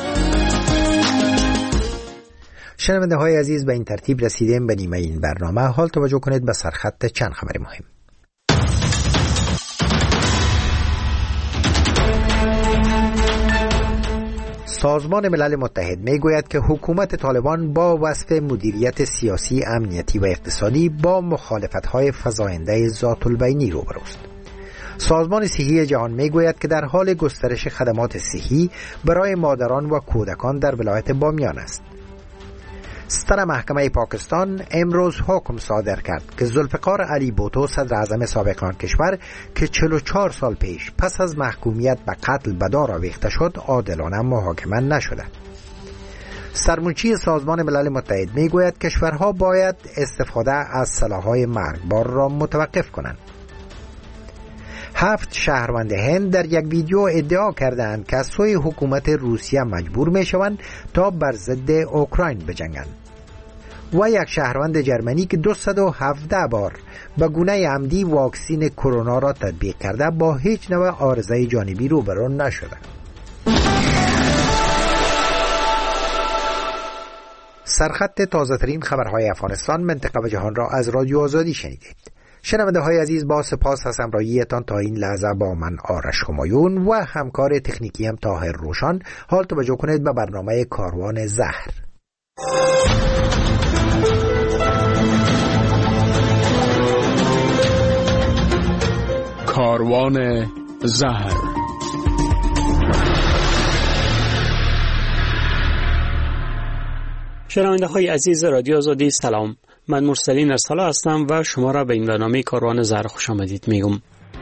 شنونده های عزیز، به این ترتیب رسیدیم به نیمه این برنامه. حال توجه کنید به سرخط چند خبر مهم. سازمان ملل متحد میگوید که حکومت طالبان با وصف مدیریت سیاسی، امنیتی و اقتصادی با مخالفت‌های فزاینده ذات البینی روبروست. سازمان صحی جهان میگوید که در حال گسترش خدمات صحی برای مادران و کودکان در ولایت بامیان است. ستر محکمه پاکستان امروز حکم صادر کرد که ذوالفقار علی بوتو صدر اعظم سابق آن کشور که 44 سال پیش پس از محکومیت به قتل به دار آویخته شد عادلانه محاکمه نشده. سرمنشی سازمان ملل متحد میگوید کشورها باید استفاده از سلاح‌های مرگبار را متوقف کنند. 7 شهروند هند در یک ویدیو ادعا کردند که از سوی حکومت روسیه مجبور میشوند تا بر ضد اوکراین بجنگند. و یک شهروند جرمنی که 217 بار به گونه عمدی واکسین کرونا را تطبیق کرده با هیچ نوع عارضه جانبی روبرو نشده. سرخط تازه ترین خبرهای افغانستان، منطقه و جهان را از رادیو آزادی شنیدید. شنونده های عزیز، با سپاس از همراهیتان تا این لحظه با من آرش همایون و همکار تکنیکی هم طاهر روشان. حال توجه کنید به برنامه کاروان زهر. کاروان زهر. شنونده های عزیز رادیو آزادی، سلام. من مرسلین ارسلا هستم و شما را به این برنامه کاروان زهر خوش آمدید میگم.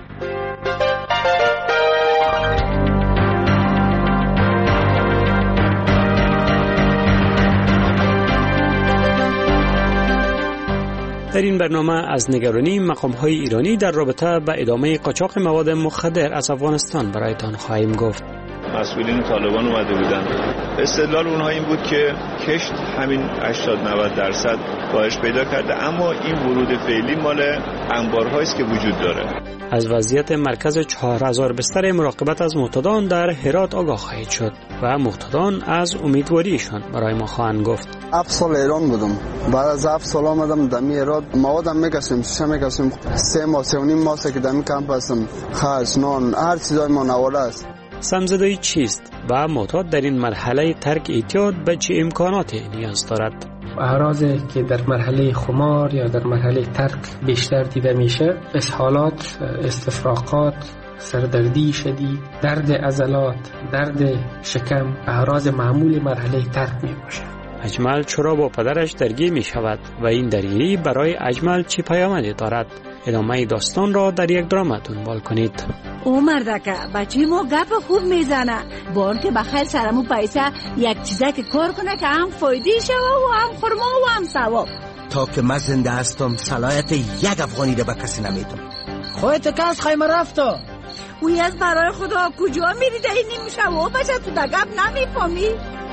در این برنامه از نگرانی مقام‌های ایرانی در رابطه با ادامه قاچاق مواد مخدر از افغانستان برایتان خواهیم گفت. مسئولین طالبان اومده بودن، استدلال اونها این بود که کشت همین 80-90% کاهش پیدا کرده، اما این ورود فعلی مال انبارهایی است که وجود داره. از وضعیت مرکز 4000 بستر مراقبت از معتادان در هرات آگاه خواهید شد و معتادان از امیدواریشان برای ما خواهند گفت. 7 سال ایران بودم، بعد از 7 سال آمدم دمی هرات، موادم میکشیم، شیشه میکشیم، 3 ماه 3.5 ماه که دمی کمپ هستم، خاص نان هر چیزای ما نواله است. سمزدایی چیست و معتاد در این مرحله ترک اعتیاد به چه امکاناتی نیاز دارد؟ اعراضی که در مرحله خمار یا در مرحله ترک بیشتر دیده میشه، اسهالات، استفراغات، سردردی شدید، درد عضلات، درد شکم، اعراض معمول مرحله ترک می باشه. اجمل چرا با پدرش درگیر می شود و این درگیری برای اجمل چه پیامدی دارد؟ ادامه داستان را در یک درام دنبال کنید. او مردکه بچه ما گپ خوب میزنه، بار که بخیر سرمو پیسه یک چیزه که کار کنه که هم فایده شوه و هم خورما و هم ثواب. تا که من زنده هستم صلاحیت یک افغانی رو به کسی نمیدم. خودت که از خیمه رفتا اوی از برای خدا کجا میری ده این نمیشه و بچه تو ده گپ نمیفهمی.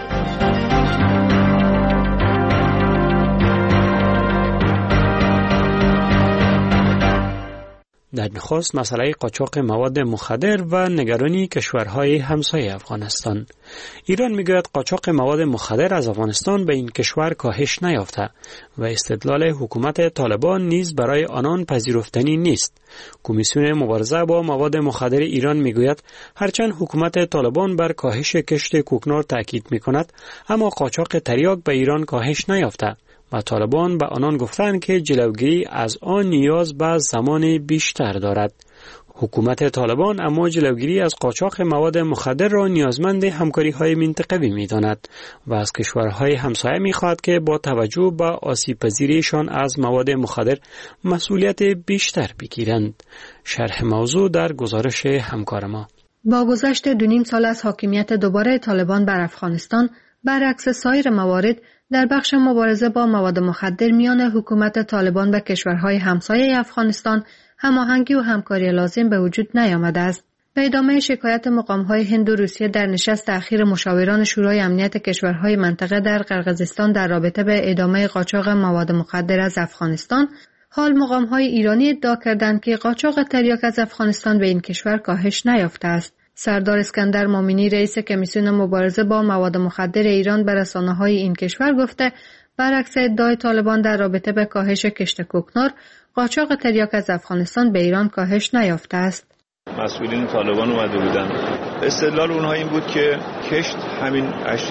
در نخست مسئله قاچاق مواد مخدر و نگرانی کشورهای همسایه افغانستان. ایران میگوید قاچاق مواد مخدر از افغانستان به این کشور کاهش نیافته و استدلال حکومت طالبان نیز برای آنان پذیرفتنی نیست. کمیسیون مبارزه با مواد مخدر ایران میگوید هرچند حکومت طالبان بر کاهش کشت کوکنار تاکید میکند، اما قاچاق تریاک به ایران کاهش نیافته و طالبان به آنان گفتند که جلوگیری از آن نیاز به زمان بیشتر دارد. حکومت طالبان اما جلوگیری از قاچاق مواد مخدر را نیازمند همکاری‌های منطقوی می‌داند و از کشورهای همسایه می‌خواهد که با توجه به آسیب‌پذیریشان از مواد مخدر مسئولیت بیشتر بگیرند. شرح موضوع در گزارش همکار ما. با گذشت 2.5 سال از حاکمیت دوباره طالبان بر افغانستان، برعکس سایر موارد در بخش مبارزه با مواد مخدر میان حکومت طالبان و کشورهای همسایه افغانستان هماهنگی و همکاری لازم به وجود نیامده است. به ادامه شکایت مقام‌های هند و روسیه در نشست اخیر مشاوران شورای امنیت کشورهای منطقه در قرقیزستان در رابطه به ادامه قاچاق مواد مخدر از افغانستان، حال مقام‌های ایرانی ادعا کردند که قاچاق تریاک از افغانستان به این کشور کاهش نیافته است. سردار اسکندر مومنی رئیس کمیسیون مبارزه با مواد مخدر ایران به رسانه‌های این کشور گفته برعکس ادعای طالبان در رابطه به کاهش کشت کوکنار، قاچاق تریاک از افغانستان به ایران کاهش نیافته است. مسئولین طالبان اومده بودن، استدلال اونها این بود که کشت همین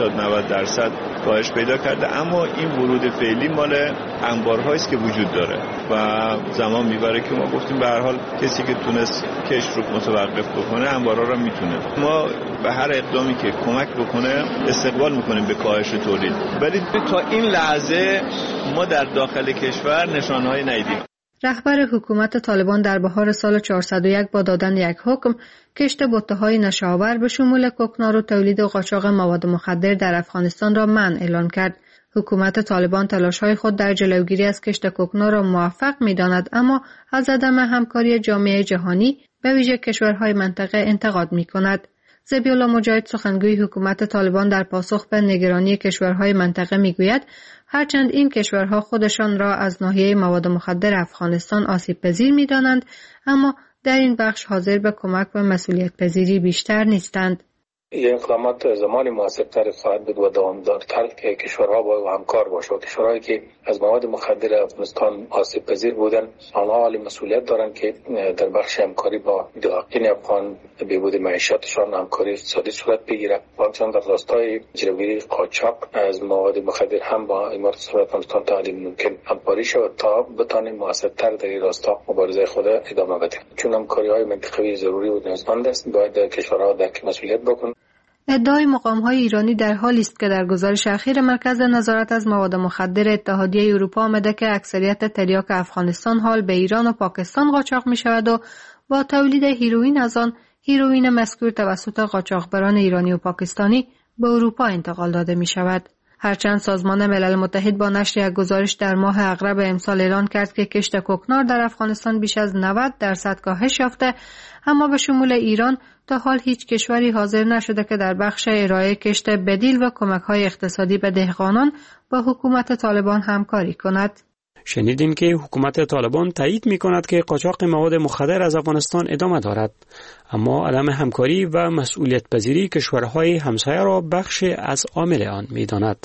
80-90% کاهش پیدا کرده، اما این ورود فعلی مال انبارهایی است که وجود داره و زمان میبره که ما گفتیم به هر حال کسی که تونست کشت رو متوقف بکنه انبارها رو میتونه. ما به هر اقدامی که کمک بکنه استقبال میکنیم به کاهش تولید، ولی تا این لحظه ما در داخل کشور نشانه‌هایی ندیدیم. رهبر حکومت طالبان در بهار سال 401 با دادن یک حکم کشت بته‌های نشه‌آور به شمول کوکنار و تولید و قاچاق مواد مخدر در افغانستان را منع اعلان کرد. حکومت طالبان تلاش‌های خود در جلوگیری از کشت کوکنار را موفق می‌داند، اما از عدم همکاری جامعه جهانی به ویژه کشورهای منطقه انتقاد می‌کند. ذبیح‌الله مجاهد سخنگوی حکومت طالبان در پاسخ به نگرانی کشورهای منطقه می‌گوید هرچند این کشورها خودشان را از ناحیه مواد مخدر افغانستان آسیب‌پذیر می‌دانند، اما در این بخش حاضر به کمک و مسئولیت‌پذیری بیشتر نیستند. این اقدامات زمان مناسب‌تر خواهد بود و دوامدارتر که کشورها با همکار باشند. کشورهایی که از مواد مخدر افغانستان آسیب‌پذیر بودند، آنها حالی مسئولیت دارند که در بخش همکاری با دهقان افغان بهبود معیشتشان همکاری اقتصادی صورت بگیرد و همچنین در راستای جلوگیری قاچاق از مواد مخدر هم با امارات اسلامی افغانستان تا حدی ممکن همکاری شود تا بتوانیم موثرتر در این راستا مبارزه خود ادامه بدهیم. چون همکاری‌های منطقوی ضروری و نیازمند است، باید کشورها درک مسئولیت بکنند. ادعای مقام‌های ایرانی در حالی است که در گزارش اخیر مرکز نظارت از مواد مخدر اتحادیه اروپا آمده که اکثریت تریاک افغانستان حال به ایران و پاکستان قاچاق می‌شود و با تولید هیروئین از آن هیروئین مذکور توسط قاچاقبران ایرانی و پاکستانی به اروپا انتقال داده می‌شود. هرچند سازمان ملل متحد با نشر یک گزارش در ماه اغرب امسال اعلان کرد که کشت کوکنار در افغانستان بیش از 90% کاهش یافته، اما به شمول ایران تا حال هیچ کشوری حاضر نشده که در بخش ارائه کشت بدیل و کمک‌های اقتصادی به دهقانان با حکومت طالبان همکاری کند. شنیدیم که حکومت طالبان تایید می‌کند که قاچاق مواد مخدر از افغانستان ادامه دارد، اما عدم همکاری و مسئولیت پذیری کشورهای همسایه را بخش از عامل آن می‌داند.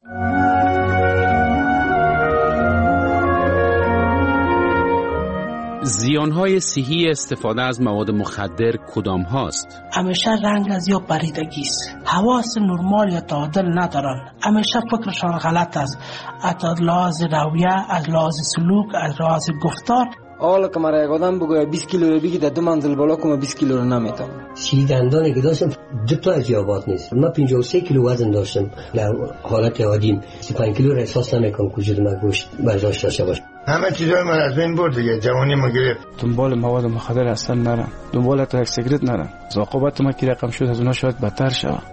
زیانهای صحی استفاده از مواد مخدر کدام هاست؟ همیشه رنگ از یا پریدگی است. حواس نرمال یا تعادل ندارن. همیشه فکرشان غلط است. از لحاظ رویه، از لحاظ سلوک، از لحاظ گفتار. حالا که مرا یک آدم بگوید 20 کیلو رو بگی در 2 منزل بالا کنم 20 کیلو رو نمیتونم. 30 دندانی که داشتم 2 تا از یابات نیست. من 53 کیلو وزن داشتم. در حالت عادیم 35 کیلو رو احساس نمیکنم که وجود من گوشت برداشت داشته باشه. همه چیزای من از بین برد دیگه، جوانی ما گرفت. دنبال مواد مخدر اصلا نرم، دنبال تا یک سیگرت نرم. عاقبت ما که رقم شد از اونها شاید بدتر شود.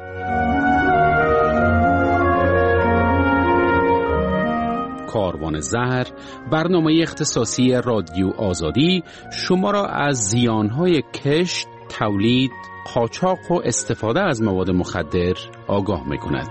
کاروان زهر، برنامه اختصاصی رادیو آزادی شما را از زیانهای کشت، تولید، قاچاق و استفاده از مواد مخدر آگاه می‌کند.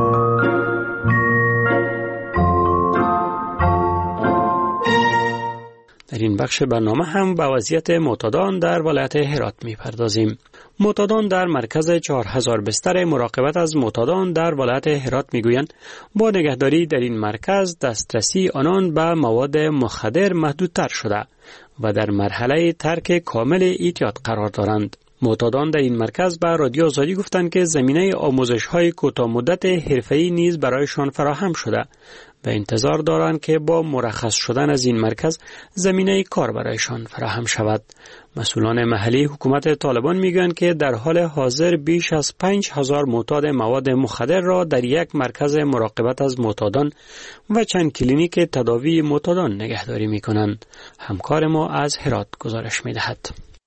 در این بخش برنامه هم به وضعیت معتادان در ولایت هرات می‌پردازیم. معتادان در مرکز 4000 بستر مراقبت از معتادان در ولایت هرات میگویند با نگهداری در این مرکز دسترسی آنان به مواد مخدر محدودتر شده و در مرحله ترک کامل اعتیاد قرار دارند. معتادان در این مرکز به رادیو آزادی گفتند که زمینه آموزش‌های کوتاه مدت حرفه‌ای نیز برایشان فراهم شده و انتظار دارند که با مرخص شدن از این مرکز زمینه کار برایشان فراهم شود. مسئولان محلی حکومت طالبان میگویند که در حال حاضر بیش از 5000 معتاد مواد مخدر را در یک مرکز مراقبت از معتادان و چند کلینیک تداوی معتادان نگهداری میکنند. همکار ما از هرات گزارش میدهد.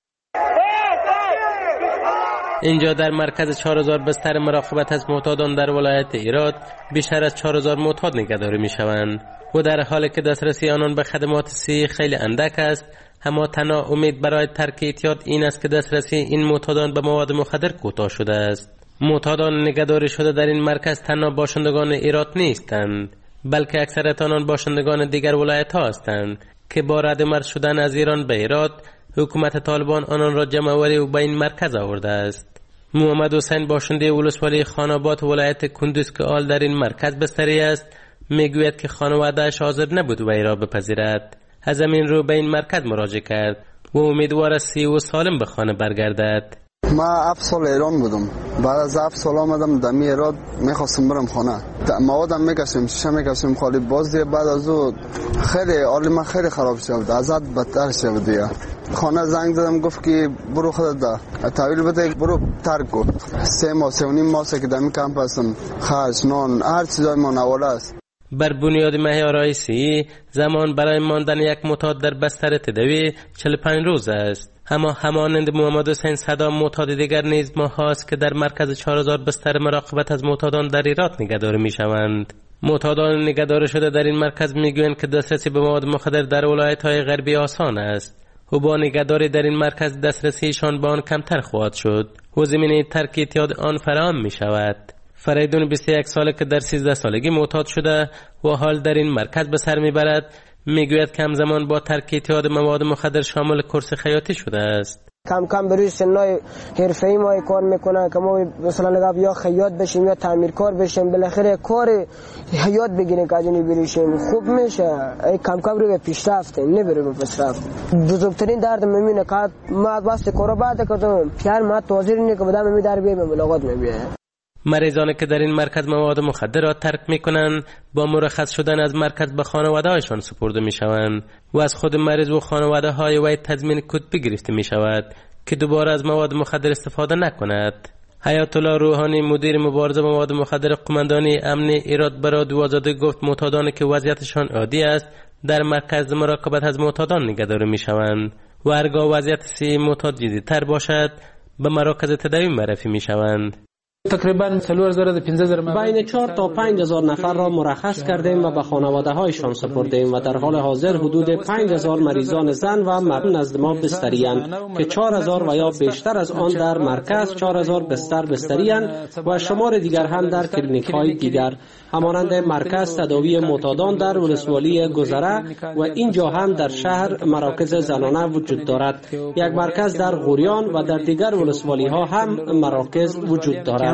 اینجا در مرکز 4000 بستر مراقبت از معتادان در ولایت هرات بیشتر از 4000 معتاد نگهداری میشوند و در حالی که دسترسی آنان به خدمات صحی خیلی اندک است، اما تنها امید برای ترک اعتیاد این است که دسترسی این معتادان به مواد مخدر کوتاه شده است. معتادان نگهداری شده در این مرکز تنها باشندگان هرات نیستند، بلکه اکثریت آنان باشندگان دیگر ولایت ها هستند که با ردمرد شدن از ایران به هرات حکومت طالبان آنان را جمع‌آوری و به این مرکز آورده است. محمد حسین باشنده ولسوالی خاناباد ولایت کندوز که آل در این مرکز بستری است میگوید که خانواده‌اش حاضر نبود وی را بپذیرد. از همین رو به این مرکز مراجعه کرد و امیدوار است سی و سالم به خانه برگردد. ما 7 سال ایران بودم، بعد از 7 سال آمدم دمی ایران، میخواستم برم خانه، موادم میکشیم، شیشه میکشیم، خالی باز دیگه بعد از او خیلی حال من خیلی خراب شد، ازت بدتر شد دیگه. خانه زنگ زدم گفت که برو خودت ده تحویل بده، برو ترک کن. 3 ماه 3.5 ماه که دمی کمپ هستم، خرج نان هر چیزای ما نواله است. بر بنیاد معیارهای صحی زمان برای ماندن یک معتاد در بستر تداوی 45 روز است. اما همانند محمد حسین صدام معتاد دیگر نیز ماهاست که در مرکز 4000 بستر مراقبت از معتادان در هرات نگهداری میشوند. معتادان نگهداری شده در این مرکز میگویند که دسترسی به مواد مخدر در ولایت‌های غربی آسان است و با نگهداری در این مرکز دسترسیشان به آن کمتر خواهد شد و زمینه ترک اعتیاد آن فراهم میشود. فریدون 21 ساله که در 13 سالگی معتاد شده و حال در این مرکز به سر میبرد میگوید که همزمان با ترک اعتیاد مواد مخدر شامل کورس خیاطی شده است. کم کم بروی سنای حرفه‌ای ما کار میکنن که ما مثلا لگاب یا خیاط بشیم یا تعمیرکار بشیم، بالاخره کار حیات بگیریم که ازونی بریشیم خوب میشه. کم کم روی پیشرفت نبره به پیشرفت. بزرگترین درد میمونه که ما واسه کارو بعد کردم پیار ما توزیر اینه که بدم می در بیه به ملاقات میبیه. مریضانی که در این مرکز مواد مخدر را ترک میکنند با مرخص شدن از مرکز به خانواده‌هایشان سپرده میشوند و از خود مریض و خانواده‌های وی تضمین کتبی گرفته میشود که دوباره از مواد مخدر استفاده نکند. حیات الله روحانی مدیر مبارزه با مواد مخدر قماندانی امن هرات به رادیو آزادی گفت معتادانی که وضعیتشان عادی است در مرکز مراقبت از معتادان نگهداری میشوند و هرگاه وضعیت صحی معتاد جدی‌تر باشد به مراکز تداوی معرفی میشوند. تقریبا 4000 بین 4 تا 5000 نفر را مرخص کردیم و به خانواده هایشان سپردیم و در حال حاضر حدود 5000 مریضان زن و مرد نزد ما بستری‌اند که 4000 و یا بیشتر از آن در مرکز 4000 بستری‌اند و شمار دیگر هم در کلینیک‌های دیگر همانند مرکز تداوی معتادان در ولسوالی گذره و اینجا هم در شهر مراکز زنانه وجود دارد. یک مرکز در غوریان و در دیگر ولسوالی‌ها هم مراکز وجود دارد.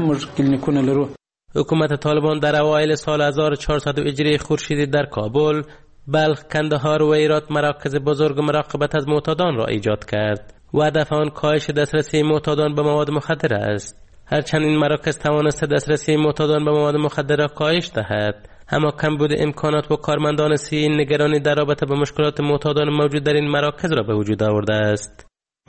حکومت طالبان در اوایل سال 1400 هجری خورشیدی در کابل، بلخ، کندهار و هرات مراکز بزرگ مراقبت از معتادان را ایجاد کرد و هدف آن کاهش دسترسی معتادان به مواد مخدر است. هرچند این مراکز توانسته دسترسی معتادان به مواد مخدر را کاهش دهد، اما کمبود امکانات و کارمندان صحی نگرانی در رابطه با مشکلات معتادان موجود در این مراکز را به وجود آورده است.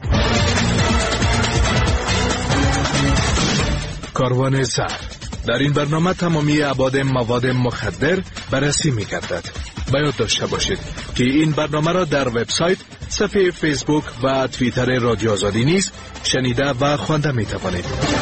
کاروان زهر در این برنامه تمامی ابعاد مواد مخدر بررسی می‌گردد. باید داشته باشید که این برنامه را در وبسایت، صفحه فیسبوک و توییتر رادیو آزادی نیز شنیده و خوانده می‌توانید.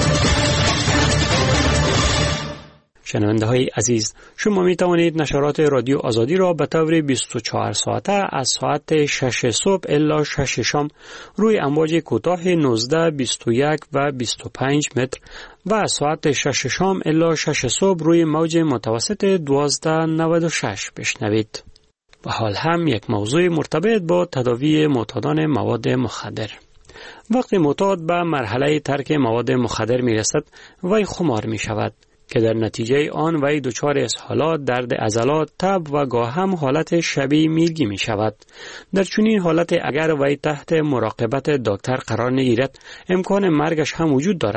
شنونده های عزیز، شما می توانید نشرات رادیو آزادی را به طور 24 ساعته از ساعت 6 صبح الی 6 شام روی امواج کوتاه 19، 21 و 25 متر و از ساعت 6 شام الی 6 صبح روی موج متوسط 1296 بشنوید. و حال هم یک موضوع مرتبط با تداوی معتادان مواد مخدر. وقتی معتاد به مرحله ترک مواد مخدر می رسد، وی خمار می شود که در نتیجه آن وی دچار اسهالات، درد عضلات، تب و گاه هم حالت شبیه میرگی می شود. در چنین حالت اگر وی تحت مراقبت دکتر قرار نگیرد، امکان مرگش هم وجود دارد.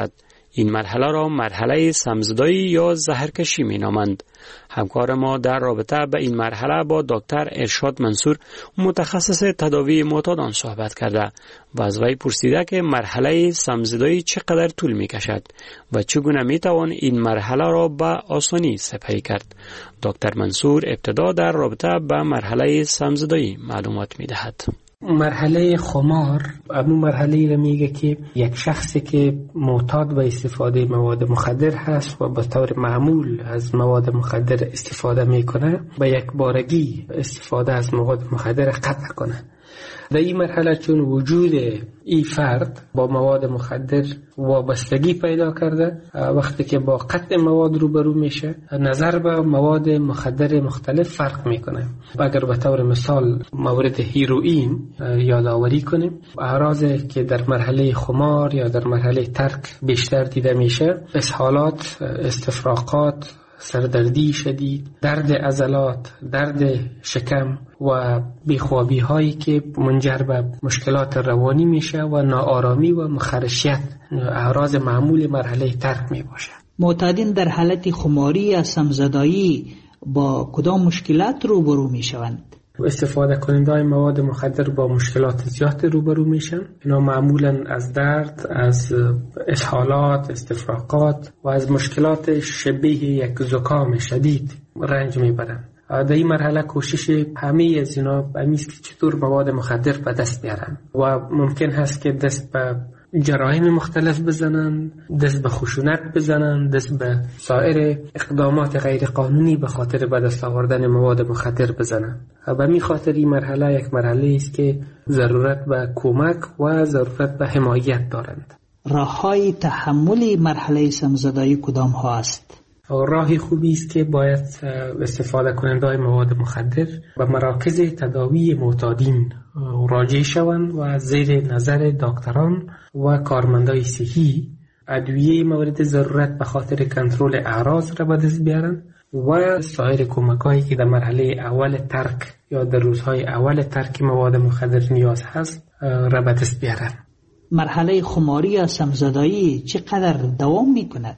این مرحله را مرحله سمزدایی یا زهرکشی می نامند. همکار ما در رابطه به این مرحله با دکتر ارشاد منصور متخصص تداوی معتادان صحبت کرده و از وی پرسیده که مرحله سمزدایی چقدر طول می کشد و چگونه می توان این مرحله را به آسانی سپری کرد. دکتر منصور ابتدا در رابطه به مرحله سمزدایی معلومات می دهد. مرحله خمار همون مرحله را میگه که یک شخصی که معتاد به استفاده مواد مخدر هست و به طور معمول از مواد مخدر استفاده میکنه به یک بارگی استفاده از مواد مخدر قطع کنه. در این مرحله چون وجود این فرد با مواد مخدر وابستگی پیدا کرده، وقتی که با قطع مواد روبرو میشه نظر به مواد مخدر مختلف فرق میکنه. اگر به طور مثال مورد هیروئین یادآوری کنیم، اعراضی که در مرحله خمار یا در مرحله ترک بیشتر دیده میشه اسهالات، استفراغات، سردردی شدید، درد عضلات، درد شکم و بیخوابی هایی که منجر به مشکلات روانی میشه و ناآرامی و مخرشیت اعراض معمول مرحله ترک می باشه. معتادین در حالت خماری یا سمزدایی با کدام مشکلات روبرو می شوند؟ استفاده کننده مواد مخدر با مشکلات زیاد روبرو میشن. اینا معمولا از درد، از اسهالات، استفراغات و از مشکلات شبیه یک زکام شدید رنج میبرن. در این مرحله کوشش همه از اینا همیست که چطور مواد مخدر به دست بیارن و ممکن هست که دست به جرایم مختلف بزنن، دست به خشونت بزنن، دست به سایر اقدامات غیر قانونی به خاطر به دست آوردن مواد مخدر بزنن. و می خاطر این مرحله یک مرحله است که ضرورت به کمک و ضرورت به حمایت دارند. راه‌های تحمل مرحله سمزدایی کدام ها است؟ راهی خوبی است که باید استفاده کننده مواد مخدر به مراکز تداوی معتادین راجع شوند و زیر نظر دکتران و کارمندای صحی ادویه مورد ضرورت به خاطر کنترل اعراض را به دست بیارن و سایر کمکایی که در مرحله اول ترک یا در روزهای اول ترک مواد مخدر نیاز هست را به دست بیارن. مرحله خماری یا سمزدایی چقدر دوام می کند؟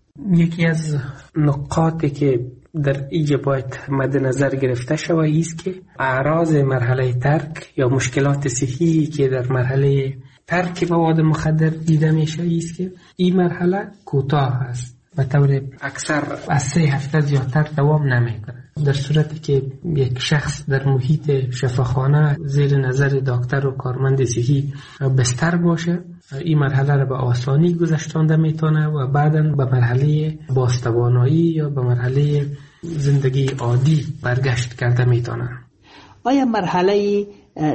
یکی از نقاطی که در اینجا باید مد نظر گرفته شود است که اعراض مرحله ترک یا مشکلات صحی که در مرحله ترک مواد مخدر دیده میشه است که این مرحله کوتاه است، به طور اکثر از 3 هفته زیادتر دوام نمیکنه. در صورتی که یک شخص در محیط شفاخانه زیر نظر دکتر و کارمند صحی بستر باشه، این مرحله را به آسانی گذشتانده میتونه و بعداً به مرحله بازتوانایی یا به مرحله زندگی عادی برگشت کرده میتونه. آیا مرحله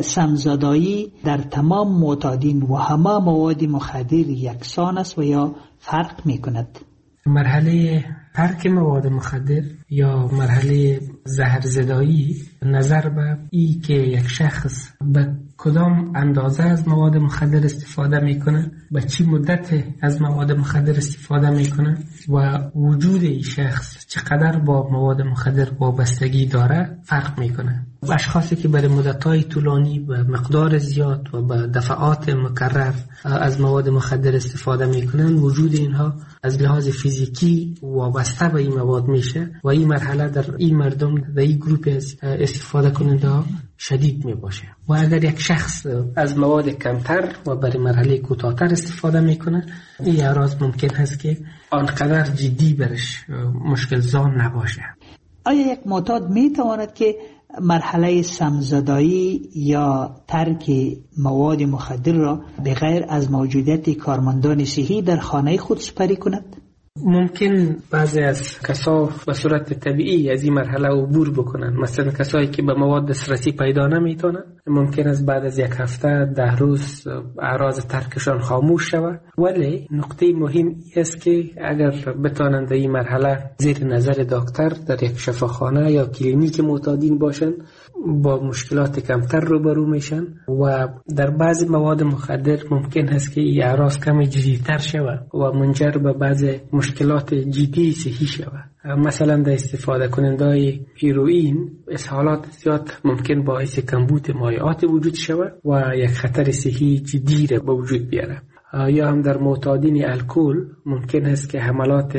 سمزدایی در تمام معتادین و همه مواد مخدر یکسان است و یا فرق میکند؟ مرحله ترک مواد مخدر یا مرحله زهرزدایی نظر به این که یک شخص به کدام اندازه از مواد مخدر استفاده میکنه، به چی مدت از مواد مخدر استفاده میکنه و وجود این شخص چقدر با مواد مخدر وابستگی داره فرق میکنه. اشخاصی که برای مدت‌های طولانی به مقدار زیاد و به دفعات مکرر از مواد مخدر استفاده میکنن، وجود اینها از لحاظ فیزیکی وابسته به این مواد میشه و این مرحله در این مردم در این گروپ استفاده کننده ها شدید می باشه. و اگر یک شخص از مواد کمتر و برای مرحله کوتاه‌تر استفاده میکنه، این اعراض ممکن هست که آنقدر جدی برش مشکل زان نباشه. آیا یک معتاد می تواند که مرحله سمزدایی یا ترک مواد مخدر را بغیر از موجودیت کارمندان صحی در خانه خود سپری کند؟ ممکن بعضی از کسا به صورت طبیعی از این مرحله عبور بکنن. مثلا کسایی که به مواد دسترسی پیدا نمیتونن ممکن است بعد از 1 هفته 10 روز اعراض ترکشان خاموش شود. ولی نقطه مهم است که اگر بتونن در این مرحله زیر نظر دکتر در یک شفاخانه یا کلینیک معتادین باشن، با مشکلات کمتر روبرو میشن و در بعضی مواد مخدر ممکن است که این اعراض کمی جدی‌تر شود و منجر به بعضی مشکلات جدی صحی شود. مثلا در استفاده کننده هیروئین اسهالات زیاد ممکن باعث کمبود مایعات وجود شود و یک خطر صحی جدی را به وجود بیاره. یا هم در معتادین الکل ممکن است که حملات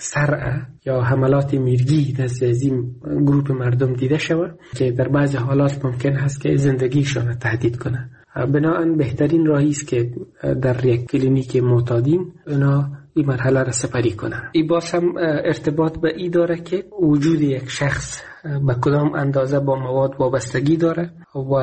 صرع یا حملات میرگی نزد این گروه مردم دیده شود که در بعض حالات ممکن است که زندگیشان را تهدید کنه. بنابراین بهترین راهی است که در یک کلینیک معتادین اونا این مرحله را سپری کنن. این باز هم ارتباط به این داره که وجود یک شخص به کدام اندازه با مواد وابستگی داره و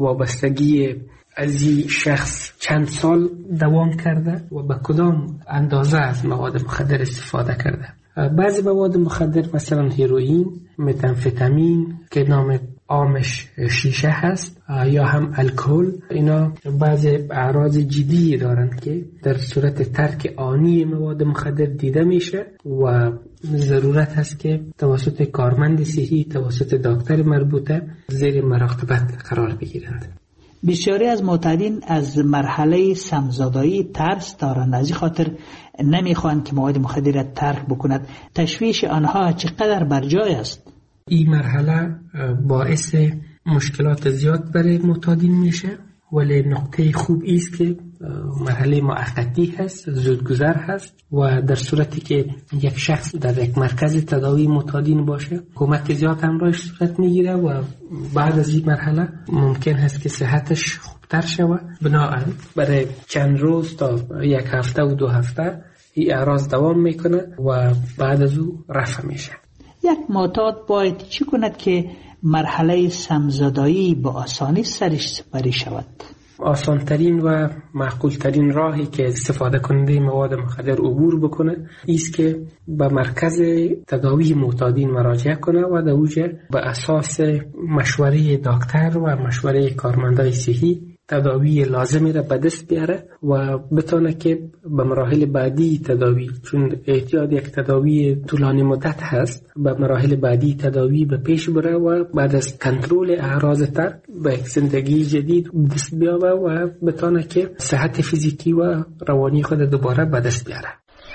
وابستگی از این شخص چند سال دوام کرده و به کدام اندازه از مواد مخدر استفاده کرده. بعضی مواد مخدر مثلا هیروئین، متامفتامین که نام عامش شیشه هست یا هم الکل، اینا بعضی اعراض جدی دارند که در صورت ترک آنی مواد مخدر دیده میشه و ضرورت هست که توسط کارمند صحی، توسط دکتر مربوطه زیر مراقبت قرار بگیرند. بسیاری از معتادین از مرحله سمزدایی ترس دارند، از این خاطر نمیخوان که مواد مخدر را ترک بکند. تشویش آنها چقدر بر جای است؟ این مرحله باعث مشکلات زیاد برای معتادین میشه، ولی نقطه خوب است که مرحله موقتی هست، زودگذر هست و در صورتی که یک شخص در یک مرکز تداوی معتادین باشه کمک زیاد همراهش صورت میگیره و بعد از این مرحله ممکن هست که صحتش خوبتر شود. بنابراین برای چند روز تا یک هفته و 2 هفته این اعراض دوام میکنه و بعد از او رفع میشه. یک معتاد باید چی کند که مرحله سمزدایی با آسانی سرش سپری شود؟ آسانترین و معقولترین راهی که استفاده کننده مواد مخدر عبور بکنه ایست که به مرکز تداوی معتادین مراجعه کنه و در اوجه به اساس مشوره دکتر و مشوره کارمندای صحی تداوی لازمی را به دست بیاره و بتونه که به مراحل بعدی تداوی، چون احتیاج یک تداوی طولانی مدت هست، به مراحل بعدی تداوی به پیش بره و بعد از کنترل اعراض ترک به یک زندگی جدید دست بیاره و بتونه که صحت فیزیکی و روانی خود دوباره به دست بیاره.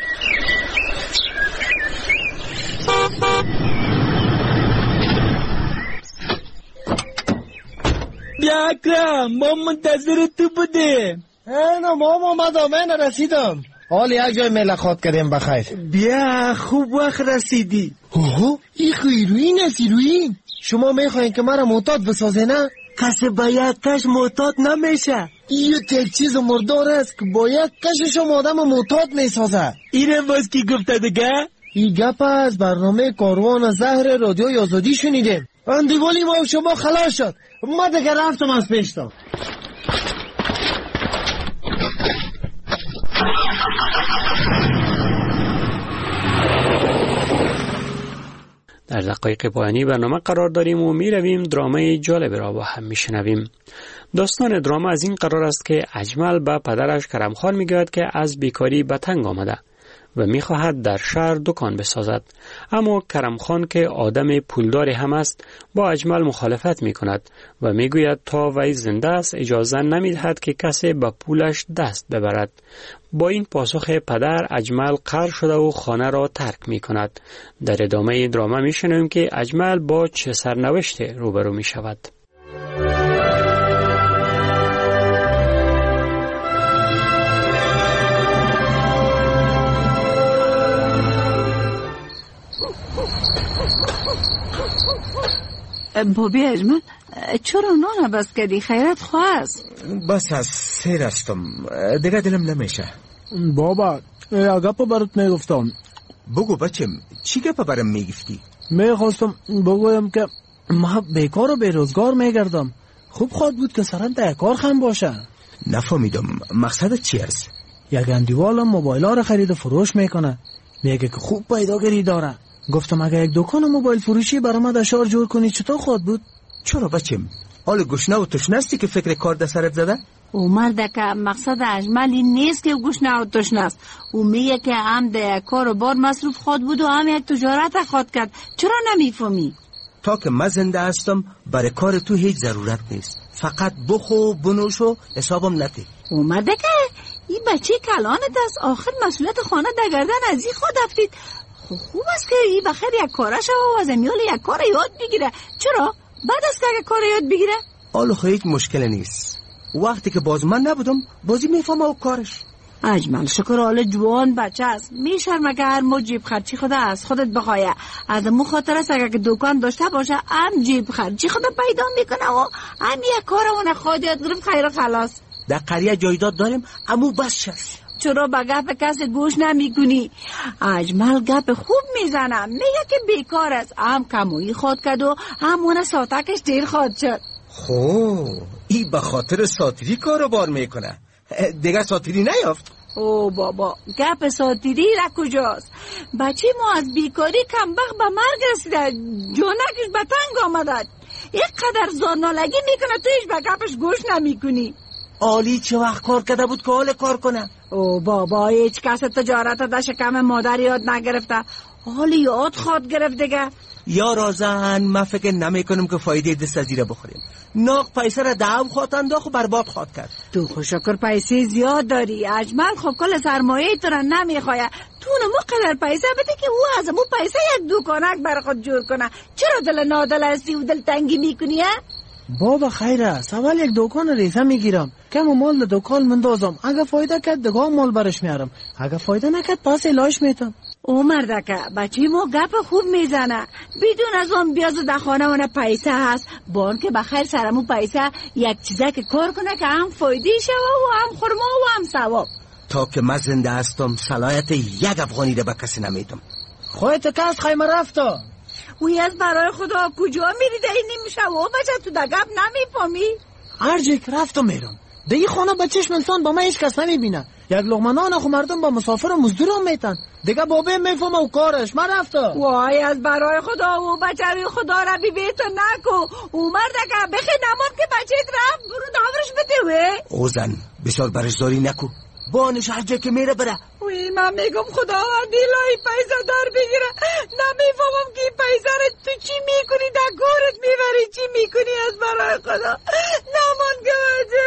بیا اکرم، ما منتظر تو بودیم. نه ما اومدم، من رسیدم. حال یک جای ملاقات کردیم بخیر. بیا خوب وقت رسیدی. اوه این هیروئین است. هیروئین شما میخواین که مرا معتاد بسازه نه؟ کسی با یک کش معتاد نمیشه. این یک چیز مردار است که با یک کشش آدم معتاد میسازه. اینه باز کی گفته دیگه؟ این گپ از برنامه کاروان زهر رادیوی آزادی شنیدیم. اندیوالی ما شما خلاص شد. ما دیگه رفتم از پیشتم. در دقایق پایانی برنامه قرار داریم و می رویم درامای جالب را با هم می شنویم. داستان دراما از این قرار است که اجمل به پدرش کرمخان می گوید که از بیکاری به تنگ آمده و می خواهد در شهر دکان بسازد، اما کرمخان که آدم پولداری هم است با اجمل مخالفت می کند و می گوید تا وی زنده است اجازه نمی دهد که کسی به پولش دست ببرد. با این پاسخ پدر اجمل قهر شده و خانه را ترک می کند. در ادامه دراما می شنویم که اجمل با چه سرنوشت روبرو می شود. بابی اجمل چرا نان بس کردی؟ خیرت خواست؟ بس از سیر هستم دیگه دلم نمیشه. بابا یا گپ برات میگفتم. بگو بچم چی گپ برام میگفتی؟ میخواستم بگویم که ما بیکار و بیروزگار میگردم، خوب خواهد بود که سرم در کار خم باشه. نفهمیدم مقصدت چی است؟ یک اندیوالم موبایل ها را خرید و فروش میکنه، میگه که خوب پیداگیری داره. گفتم اگه یک دکان موبایل فروشی برام در شهر جور کنی چطور خواهد بود؟ چرا بچم؟ حال گشنه و تشنستی که فکر کار در سرت زده؟ او مرده که مقصد اجمل این نیست که گشنه و تشنست. او میگه که هم در کار و بار مصروف خود بود و هم یک تجارت خود کرد. چرا نمیفهمی؟ تا که من زنده هستم برای کار تو هیچ ضرورت نیست. فقط بخو بنوش و حسابم نتی. او مرده که این بچه کلانت است، آخر مسئولیت خانه در گردن از این خود افتید. خوب است که این بخیر یک کاره شو و از امیال یک کار یاد بگیره. چرا؟ بعد از که یک کار یاد بگیره؟ حالا خیلی مشکل نیست. وقتی که باز من نبودم بازی میفهمه و کارش. اجمل شکر حال جوان بچه است. میشرمه که هر مو جیب خرچی خود از خودت بخواه. از مو خاطر است اگر که دکان داشته باشه هم جیب خرچی خود پیدا میکنه و هم یک کارمون خودت گرفت خیر خلاص. در قریه جایداد داریم امو بس شد. چرا به گپ کسی گوش نمیکنی؟ اجمل گپ خوب میزنم، میگه که بیکار است، هم کمویی خود کرد و هم اون ساتکش دیر خود شد. خو ای به خاطر ساتیری کارو بار میکنه، دیگه ساتیری نیافت. او بابا گپ ساتیری را کجاست؟ بچه ما از بیکاری کمبخت به مرگ رسیده، جانکش به تنگ آمده، یک قدر زارنالگی میکنه تویش به گپش گوش نمیکنی. آلی چه وقت کار کرده بود که حال کار کنه؟ او بابا هیچ کس تجارت در شکم مادر یاد نگرفته، حالی یاد خواد گرفت دیگه. یا رازن من فکر نمی کنم که فایده دست از زیره بخوریم. ناق پیسه را دعو خواد انداخت و برباد خواد کرد. تو خوشکر پیسه زیاد داری، اجمل خب کل سرمایه تو را نمیخواه، تو نمو قدر پیسه بده که او از مو پیسه یک دکانک بر خود جور کنه. چرا دل نادل هستی و دل تنگی میکنی؟ بابا خیر است، اول یک دکان ریزه میگیرم، کم مال دکان مندازم، اگه فایده کرد دگاه مال برش میارم، اگه فایده نکرد پس ایلاش میتم. او مردکه بچه ما گپ خوب میزنه، بدون از اون بیاز در خانه اون پیسه هست، بان که بخیر سرمو پیسه یک چیزه که کار کنه که هم فایده شوه و هم خورما و هم ثواب. تا که من زنده هستم صلاحیت یک افغانی رو به کسی نمیدم. خودت که از خیمه رفتا وی از برای خدا کجا میری ده این نمیشه و بچه تو در گپ نمیفهمی؟ هر جایی که رفتم میرم دیگه خانه به چشم انسان با من هیچ کس نمیبینه، یک لقمه نان خو مردم با مسافر و مزدور هم میتن دیگه بابه میفهمه و کارش. من رفتا وای از برای خدا و بچه خدا را بیتو نکو، او مردکه بخی نمان که بچه رفت برو داورش بده. او زن بسیار برشداری نکو، بانش هر جا که میره بره. وی من میگم خداوندی لای پیسه دار بگیره، نمیفهمم که پیسه رو تو چی میکنی، در گورت میبری چی میکنی؟ از برای خدا نمان که بچه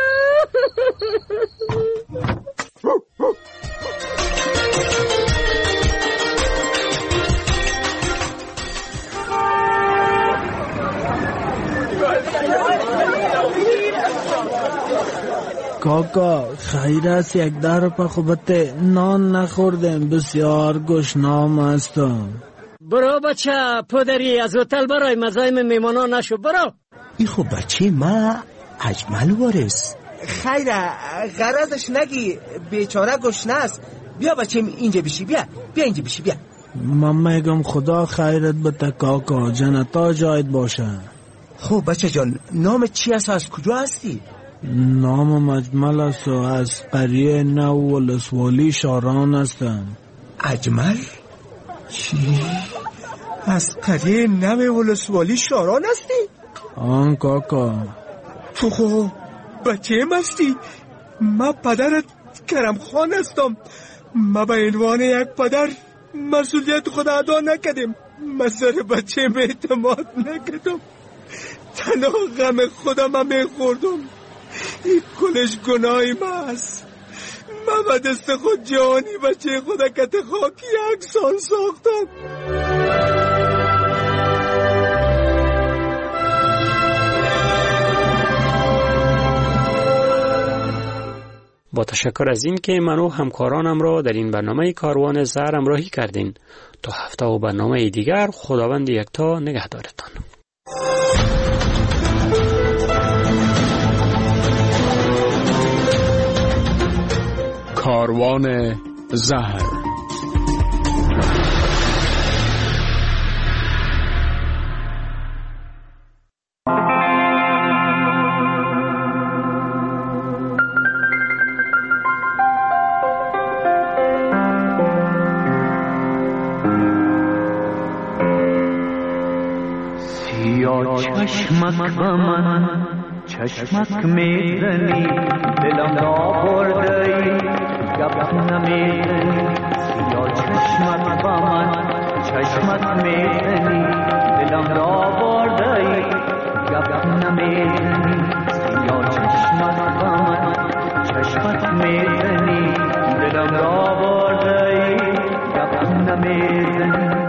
کاکا خیر است یک در پا خوبته نان نخوردم، بسیار گشنام هستم. برو بچه پدری از هتل برای مزاحم میمانان نشو، برو. ای خب بچه ما اجمل وارث. خیره غرضش نگی، بیچاره گشنه است. بیا بچه اینجا بشی، بیا اینجا بشی بیا. من میگم خدا خیرت بده کاکا، جنتا جایت باشه. خب بچه جان نام چی است، از کجا هستی؟ نام اجمل است و از قریه نو ولسوالی شاران هستم. اجمل؟ چی؟ از قریه نو ولسوالی شاران هستی؟ آن کاکا. تو خب بچه هستی؟ من پدرت کرم خان هستم. من به عنوان یک پدر مسئولیت خود ادا نکردم، من سر بچه اعتماد نکردم، تنها غم خودم هم میخوردم. این کلش گناهی من است. من به دست خود جانی بچه خود کت خاکی یکسان ساختم. با تشکر از این که من و همکارانم را در این برنامه کاروان زهر همراهی کردین. تا هفته و برنامه دیگر خداوند یکتا نگهدارتان. کاروان زهر. چشمک به من چشمک میزنی، دلم را بردی گپ نمیزنی. سیاه چشمک به من چشمک میزنی، دلم را بردی گپ نمیزنی. سیاه چشمک به من چشمک میزنی، دلم را بردی گپ نمیزنی.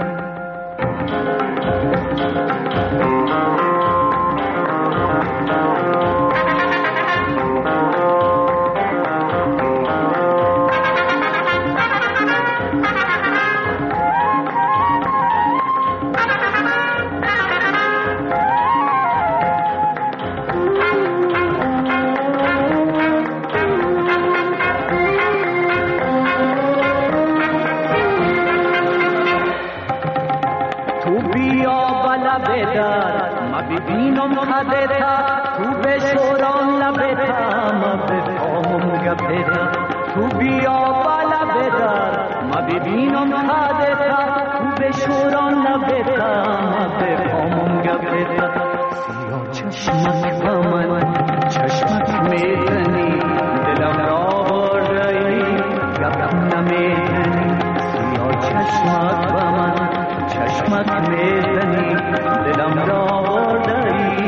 تو بیا بلب در ما ببینم خدتا تو بشورم لبتا ما بفهمم گپتا تو بیا بلب در ما ببینم خدتا تو بشورم لبتا ما بفهمم گپتا سیاه چشمک با من چشمک میزنی دلم را بردی گپ نمیزنی سیاه چشمک با من چشمک میزنی دلم را بردی